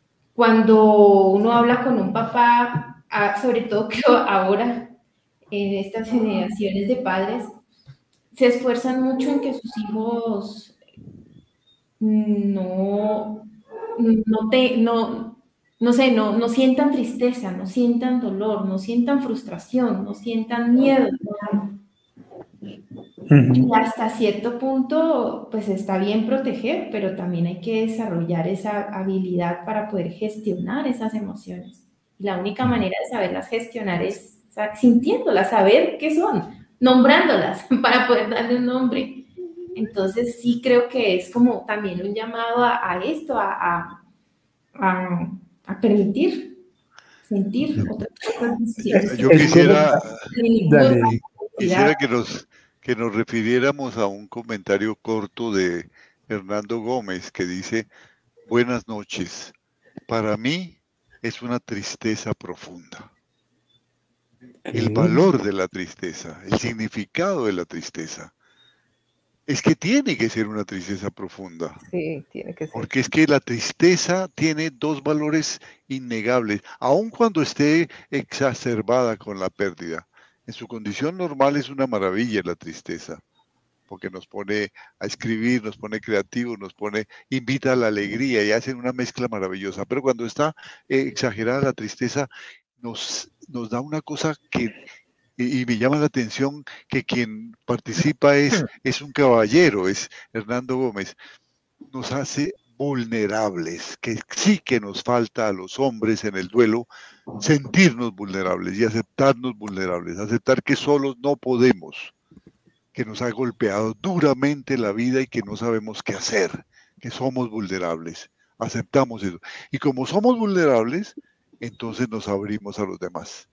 Cuando uno habla con un papá, sobre todo que ahora en estas generaciones de padres, se esfuerzan mucho en que sus hijos no, no, te, no, no sé, no, no sientan tristeza, no sientan dolor, no sientan frustración, no sientan miedo. Y hasta cierto punto, pues está bien proteger, pero también hay que desarrollar esa habilidad para poder gestionar esas emociones. Y la única manera de saberlas gestionar es sintiéndolas, saber qué son, nombrándolas para poder darle un nombre. Entonces sí creo que es como también un llamado a, a esto, a, a, a, a permitir. sentir otras cosas distintas. Yo quisiera, Dale. quisiera que nos, que nos refiriéramos a un comentario corto de Hernando Gómez que dice: buenas noches, para mí es una tristeza profunda. El valor de la tristeza, el significado de la tristeza, es que tiene que ser una tristeza profunda. Sí, tiene que ser. Porque es que la tristeza tiene dos valores innegables, aun cuando esté exacerbada con la pérdida. En su condición normal es una maravilla la tristeza, porque nos pone a escribir, nos pone creativos, nos pone, invita a la alegría y hace una mezcla maravillosa. Pero cuando está eh, exagerada la tristeza, nos, nos da una cosa que, y, y me llama la atención que quien participa es, es un caballero, es Hernando Gómez, nos hace vulnerables, que sí que nos falta a los hombres en el duelo sentirnos vulnerables y aceptarnos vulnerables, aceptar que solos no podemos, que nos ha golpeado duramente la vida y que no sabemos qué hacer, que somos vulnerables, aceptamos eso. Y como somos vulnerables, entonces nos abrimos a los demás.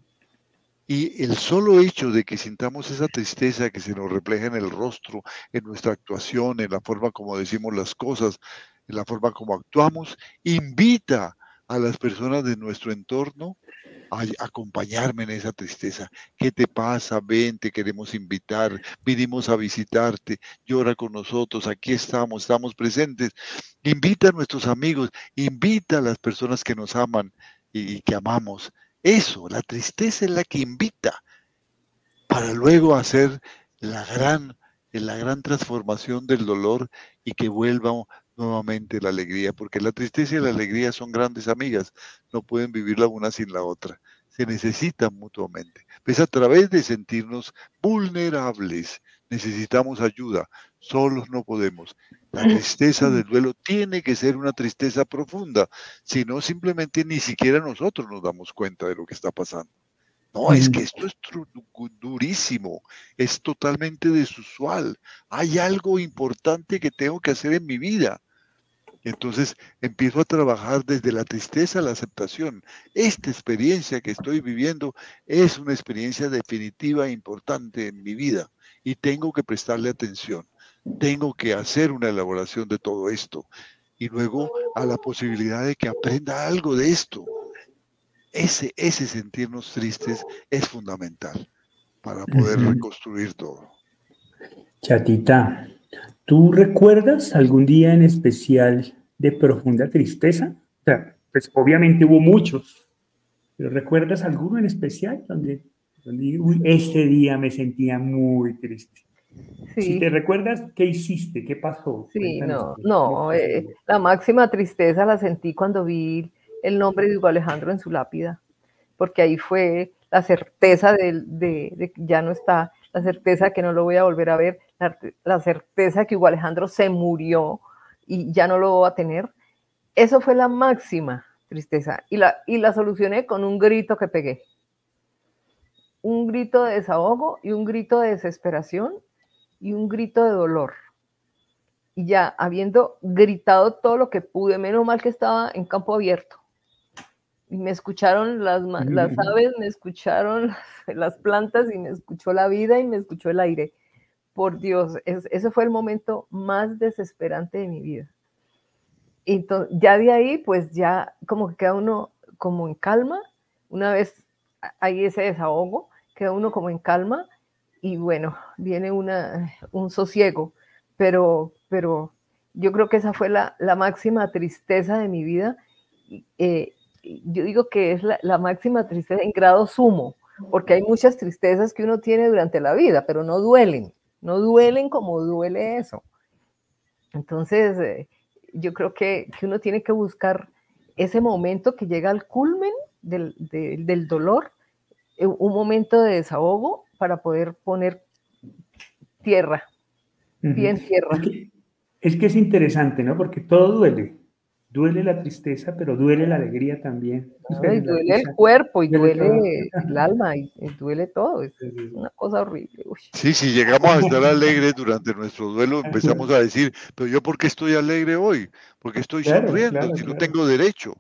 Y el solo hecho de que sintamos esa tristeza que se nos refleja en el rostro, en nuestra actuación, en la forma como decimos las cosas, en la forma como actuamos, invita a las personas de nuestro entorno a acompañarme en esa tristeza. ¿Qué te pasa? Ven, te queremos invitar, vinimos a visitarte, llora con nosotros, aquí estamos, estamos presentes. Invita a nuestros amigos, invita a las personas que nos aman y que amamos. Eso, la tristeza es la que invita para luego hacer la gran, la gran transformación del dolor y que vuelva nuevamente la alegría, porque la tristeza y la alegría son grandes amigas, no pueden vivir la una sin la otra, se necesitan mutuamente. Pues a través de sentirnos vulnerables, necesitamos ayuda, solos no podemos. La tristeza del duelo tiene que ser una tristeza profunda, si no simplemente ni siquiera nosotros nos damos cuenta de lo que está pasando. No, es que esto es durísimo, es totalmente desusual, hay algo importante que tengo que hacer en mi vida. Entonces empiezo a trabajar desde la tristeza a la aceptación. Esta experiencia que estoy viviendo es una experiencia definitiva e importante en mi vida y tengo que prestarle atención. Tengo que hacer una elaboración de todo esto y luego a la posibilidad de que aprenda algo de esto. Ese, ese sentirnos tristes es fundamental para poder uh-huh. reconstruir todo. Chatita, ¿tú recuerdas algún día en especial de profunda tristeza? O sea, pues obviamente hubo muchos, pero ¿recuerdas alguno en especial donde, donde uy, este día me sentía muy triste? Sí. Si te recuerdas, ¿qué hiciste? ¿Qué pasó? Sí, Cuéntanos, no, no, eh, la máxima tristeza la sentí cuando vi el nombre de Hugo Alejandro en su lápida, porque ahí fue la certeza de, de, de que ya no está, la certeza que no lo voy a volver a ver, la, la certeza que Hugo Alejandro se murió y ya no lo va a tener. Eso fue la máxima tristeza y la, y la solucioné con un grito que pegué. Un grito de desahogo y un grito de desesperación y un grito de dolor. Y ya habiendo gritado todo lo que pude, menos mal que estaba en campo abierto. Y me escucharon las, las aves, me escucharon las plantas y me escuchó la vida y me escuchó el aire. Por Dios, es, ese fue el momento más desesperante de mi vida. Entonces, ya de ahí, pues ya como que queda uno como en calma. Una vez hay ese desahogo, queda uno como en calma y bueno, viene una, un sosiego. Pero, pero yo creo que esa fue la, la máxima tristeza de mi vida. Eh, yo digo que es la, la máxima tristeza en grado sumo, porque hay muchas tristezas que uno tiene durante la vida, pero no duelen, no duelen como duele eso. Entonces, eh, yo creo que, que uno tiene que buscar ese momento que llega al culmen del, de, del dolor, eh, un momento de desahogo para poder poner tierra, bien tierra. Es que, es que es interesante, ¿no? Porque todo duele. Duele la tristeza, pero duele la alegría también. No, y duele el cuerpo, y duele, duele el alma, y, y duele todo. Es una cosa horrible. Uy. Sí, si llegamos a estar alegres durante nuestro duelo, empezamos a decir, pero yo ¿por qué estoy alegre hoy? ¿Por qué estoy claro, sonriendo? Claro, si claro. no tengo derecho.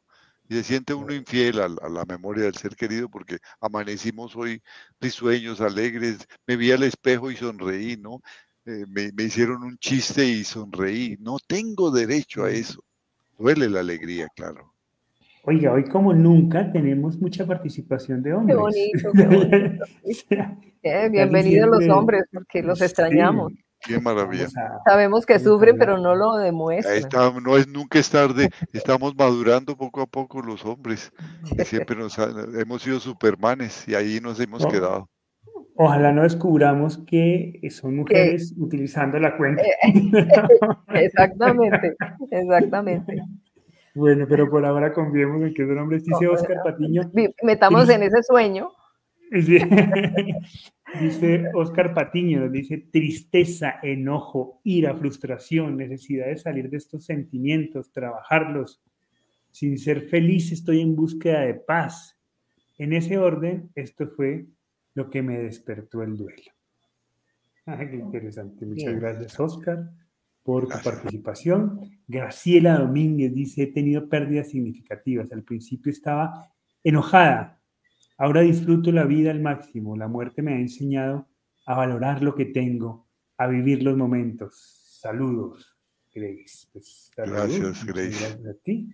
Y se siente uno infiel a, a la memoria del ser querido porque amanecimos hoy risueños, alegres, me vi al espejo y sonreí, ¿no? Eh, me, me hicieron un chiste y sonreí. No tengo derecho a eso. Duele la alegría, claro. Oiga, hoy como nunca tenemos mucha participación de Qué hombres. bonito, qué bonito. Sí. Eh, bienvenidos los hombres, porque los extrañamos. Sí, qué maravilla. a, Sabemos que sufren, pero no lo demuestran. Está, no es nunca es tarde, estamos madurando poco a poco los hombres. Y siempre nos ha, hemos sido supermanes y ahí nos hemos o, quedado. Ojalá no descubramos que son mujeres que, utilizando la cuenta. Eh, exactamente, exactamente. Bueno, pero por ahora confiemos en que es un hombre. Dice Oscar Patiño. Metamos en ese sueño. Dice Oscar Patiño, nos dice tristeza, enojo, ira, frustración, necesidad de salir de estos sentimientos, trabajarlos. Sin ser feliz estoy en búsqueda de paz. En ese orden, esto fue lo que me despertó el duelo. Ah, qué interesante. Muchas Bien. gracias, Oscar, por tu gracias. participación. Graciela Domínguez dice, he tenido pérdidas significativas. Al principio estaba enojada. Ahora disfruto la vida al máximo. La muerte me ha enseñado a valorar lo que tengo, a vivir los momentos. Saludos, Grace. Pues, saludos. Gracias, Grace. Gracias a ti.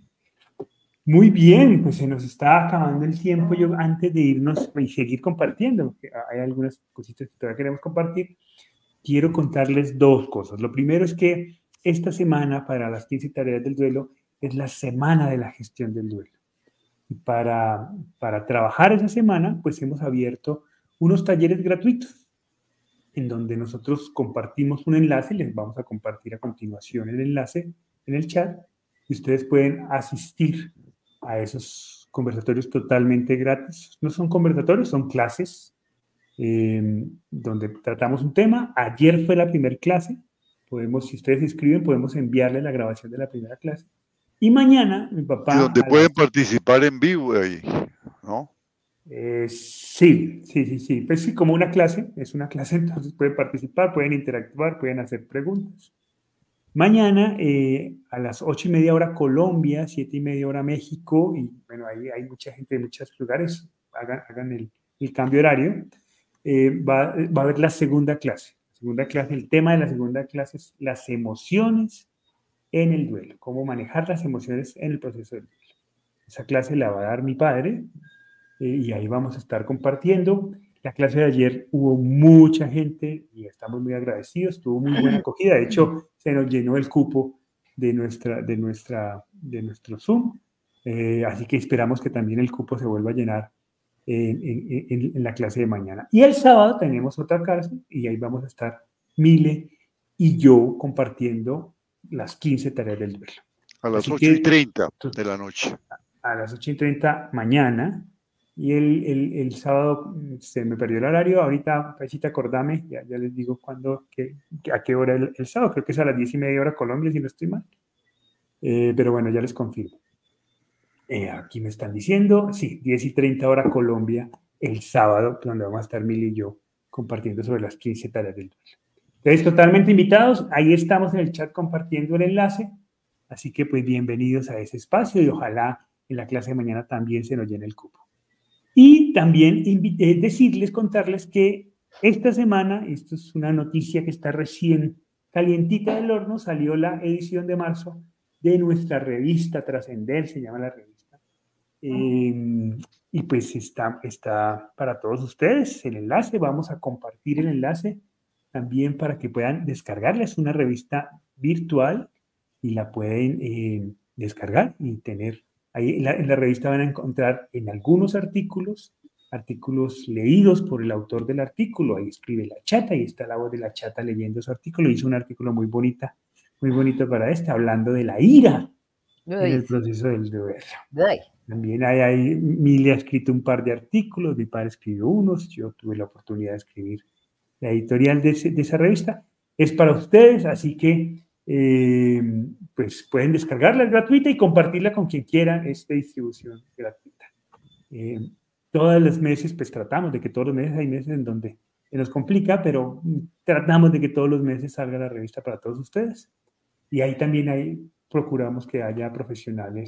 Muy bien, pues se nos está acabando el tiempo. Yo antes de irnos y seguir compartiendo, porque hay algunas cositas que todavía queremos compartir, quiero contarles dos cosas. Lo primero es que esta semana para las quince tareas del duelo es la semana de la gestión del duelo. Y para, para trabajar esa semana, pues hemos abierto unos talleres gratuitos en donde nosotros compartimos un enlace, les vamos a compartir a continuación el enlace en el chat y ustedes pueden asistir a esos conversatorios totalmente gratis. No son conversatorios, son clases eh, donde tratamos un tema. Ayer fue la primera clase. Podemos, si ustedes se inscriben, podemos enviarles la grabación de la primera clase. Y mañana, mi papá... Y donde pueden las... participar en vivo ahí, ¿no? Eh, sí, sí, sí, sí. Pues sí, como una clase, es una clase, entonces pueden participar, pueden interactuar, pueden hacer preguntas. Mañana eh, a las ocho y media hora Colombia, siete y media hora México, y bueno, ahí hay mucha gente de muchos lugares, hagan, hagan el, el cambio horario, eh, va, va a haber la segunda clase. Segunda clase, el tema de la segunda clase es las emociones en el duelo, cómo manejar las emociones en el proceso del duelo. Esa clase la va a dar mi padre eh, y ahí vamos a estar compartiendo. La clase de ayer hubo mucha gente y estamos muy agradecidos, tuvo muy buena acogida. De hecho, se nos llenó el cupo de, nuestra, de, nuestra, de nuestro Zoom, eh, así que esperamos que también el cupo se vuelva a llenar en, en, en, en la clase de mañana. Y el sábado tenemos otra clase y ahí vamos a estar Mile y yo compartiendo las quince tareas del duelo. A las ocho y treinta de la noche. A las ocho y treinta mañana. Y el, el, el sábado se me perdió el horario. Ahorita, Pachita, acordame, ya, ya les digo cuándo, que, a qué hora el, el sábado. Creo que es a las diez y media hora Colombia, si no estoy mal. Eh, pero bueno, ya les confirmo. Eh, aquí me están diciendo, sí, diez y treinta hora Colombia, el sábado, donde vamos a estar Mil y yo compartiendo sobre las quince tareas del duelo. Entonces, totalmente invitados. Ahí estamos en el chat compartiendo el enlace. Así que, pues, bienvenidos a ese espacio y ojalá en la clase de mañana también se nos llene el cupo. Y también invité, decirles, contarles que esta semana, esto es una noticia que está recién calientita del horno, salió la edición de marzo de nuestra revista Trascender, se llama la revista. Eh, y pues está, está para todos ustedes el enlace, vamos a compartir el enlace también para que puedan descargarla. Es una revista virtual y la pueden eh, descargar y tener. Ahí en la, en la revista van a encontrar en algunos artículos, artículos leídos por el autor del artículo. Ahí escribe la chata y está la voz de la chata leyendo su artículo. Hizo un artículo muy bonita, muy bonito para este, hablando de la ira en el proceso del duelo. También hay ahí, Mili ha escrito un par de artículos, mi padre escribió unos, yo tuve la oportunidad de escribir la editorial de, ese, de esa revista. Es para ustedes, así que Eh, pues pueden descargarla, es gratuita, y compartirla con quien quiera, esta distribución gratuita. Eh, todos los meses, pues tratamos de que todos los meses, hay meses en donde se nos complica, pero tratamos de que todos los meses salga la revista para todos ustedes. Y ahí también hay, procuramos que haya profesionales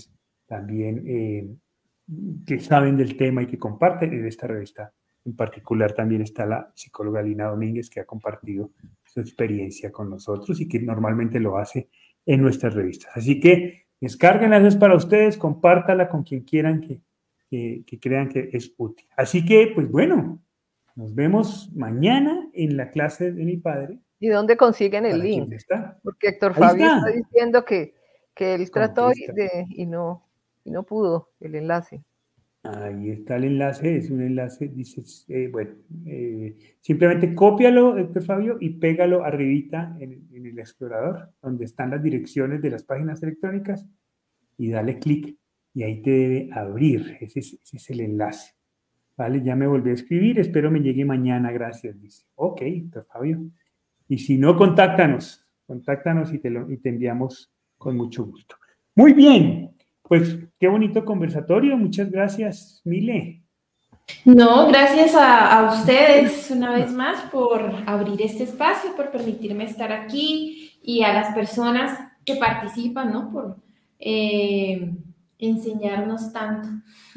también eh, que saben del tema y que comparten. En esta revista en particular también está la psicóloga Lina Domínguez, que ha compartido su experiencia con nosotros y que normalmente lo hace en nuestras revistas. Así que descárguenla, es para ustedes, compártala con quien quieran que, que, que crean que es útil. Así que, pues bueno, nos vemos mañana en la clase de mi padre. ¿Y dónde consiguen el link? Está. Porque Héctor Ahí Fabio está. está diciendo que, que él trató Contesta. de, y, no, y no pudo el enlace. Ahí está el enlace, es un enlace, dices, eh, bueno, eh, simplemente cópialo, Héctor Fabio, y pégalo arribita en, en el explorador, donde están las direcciones de las páginas electrónicas, y dale clic, y ahí te debe abrir, ese es, ese es el enlace. Vale, ya me volví a escribir, espero me llegue mañana, gracias, dice. Ok, Héctor Fabio. Y si no, contáctanos, contáctanos y te, lo, y te enviamos con mucho gusto. Muy bien, pues qué bonito conversatorio, muchas gracias, Mile. No, gracias a, a ustedes una vez más por abrir este espacio, por permitirme estar aquí y a las personas que participan, ¿no? Por eh, enseñarnos tanto.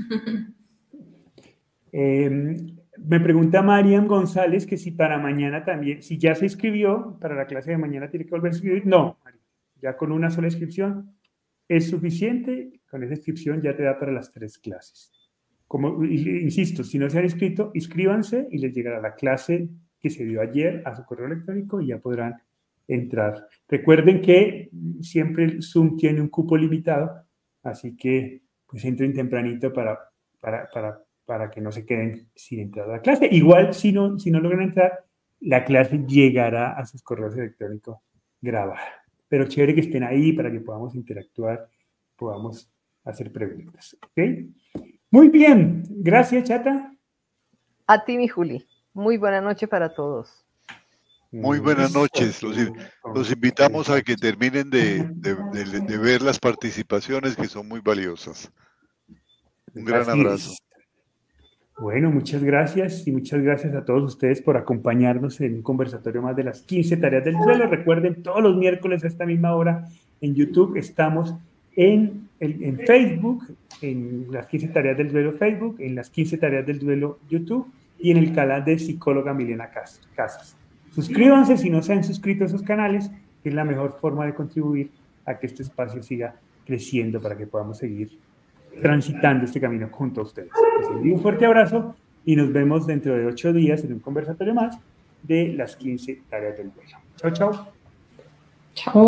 Eh, me pregunta Mariam González que si para mañana también, si ya se inscribió para la clase de mañana, tiene que volver a inscribir. No, ya con una sola inscripción es suficiente. Con esa inscripción ya te da para las tres clases. Como insisto, si no se han inscrito, inscríbanse y les llegará la clase que se dio ayer a su correo electrónico y ya podrán entrar. Recuerden que siempre el Zoom tiene un cupo limitado, así que pues entren tempranito para, para, para, para que no se queden sin entrar a la clase. Igual, si no, si no logran entrar, la clase llegará a sus correos electrónicos grabada. Pero chévere que estén ahí para que podamos interactuar, podamos hacer preguntas. ¿Ok? Muy bien. Gracias, Chata. A ti, mi Juli. Muy buena noche para todos. Muy buenas noches. Los, los invitamos a que terminen de, de, de, de ver las participaciones que son muy valiosas. Un gran Así abrazo. Es. Bueno, muchas gracias y muchas gracias a todos ustedes por acompañarnos en un conversatorio más de las quince tareas del duelo. Recuerden, todos los miércoles a esta misma hora en YouTube estamos en, en, en Facebook, en las quince tareas del duelo Facebook, en las quince tareas del duelo YouTube y en el canal de psicóloga Milena Casas. Suscríbanse si no se han suscrito a esos canales, que es la mejor forma de contribuir a que este espacio siga creciendo para que podamos seguir transitando este camino junto a ustedes. Les envío un fuerte abrazo y nos vemos dentro de ocho días en un conversatorio más de las quince tareas del duelo. Chao, chao. Chao.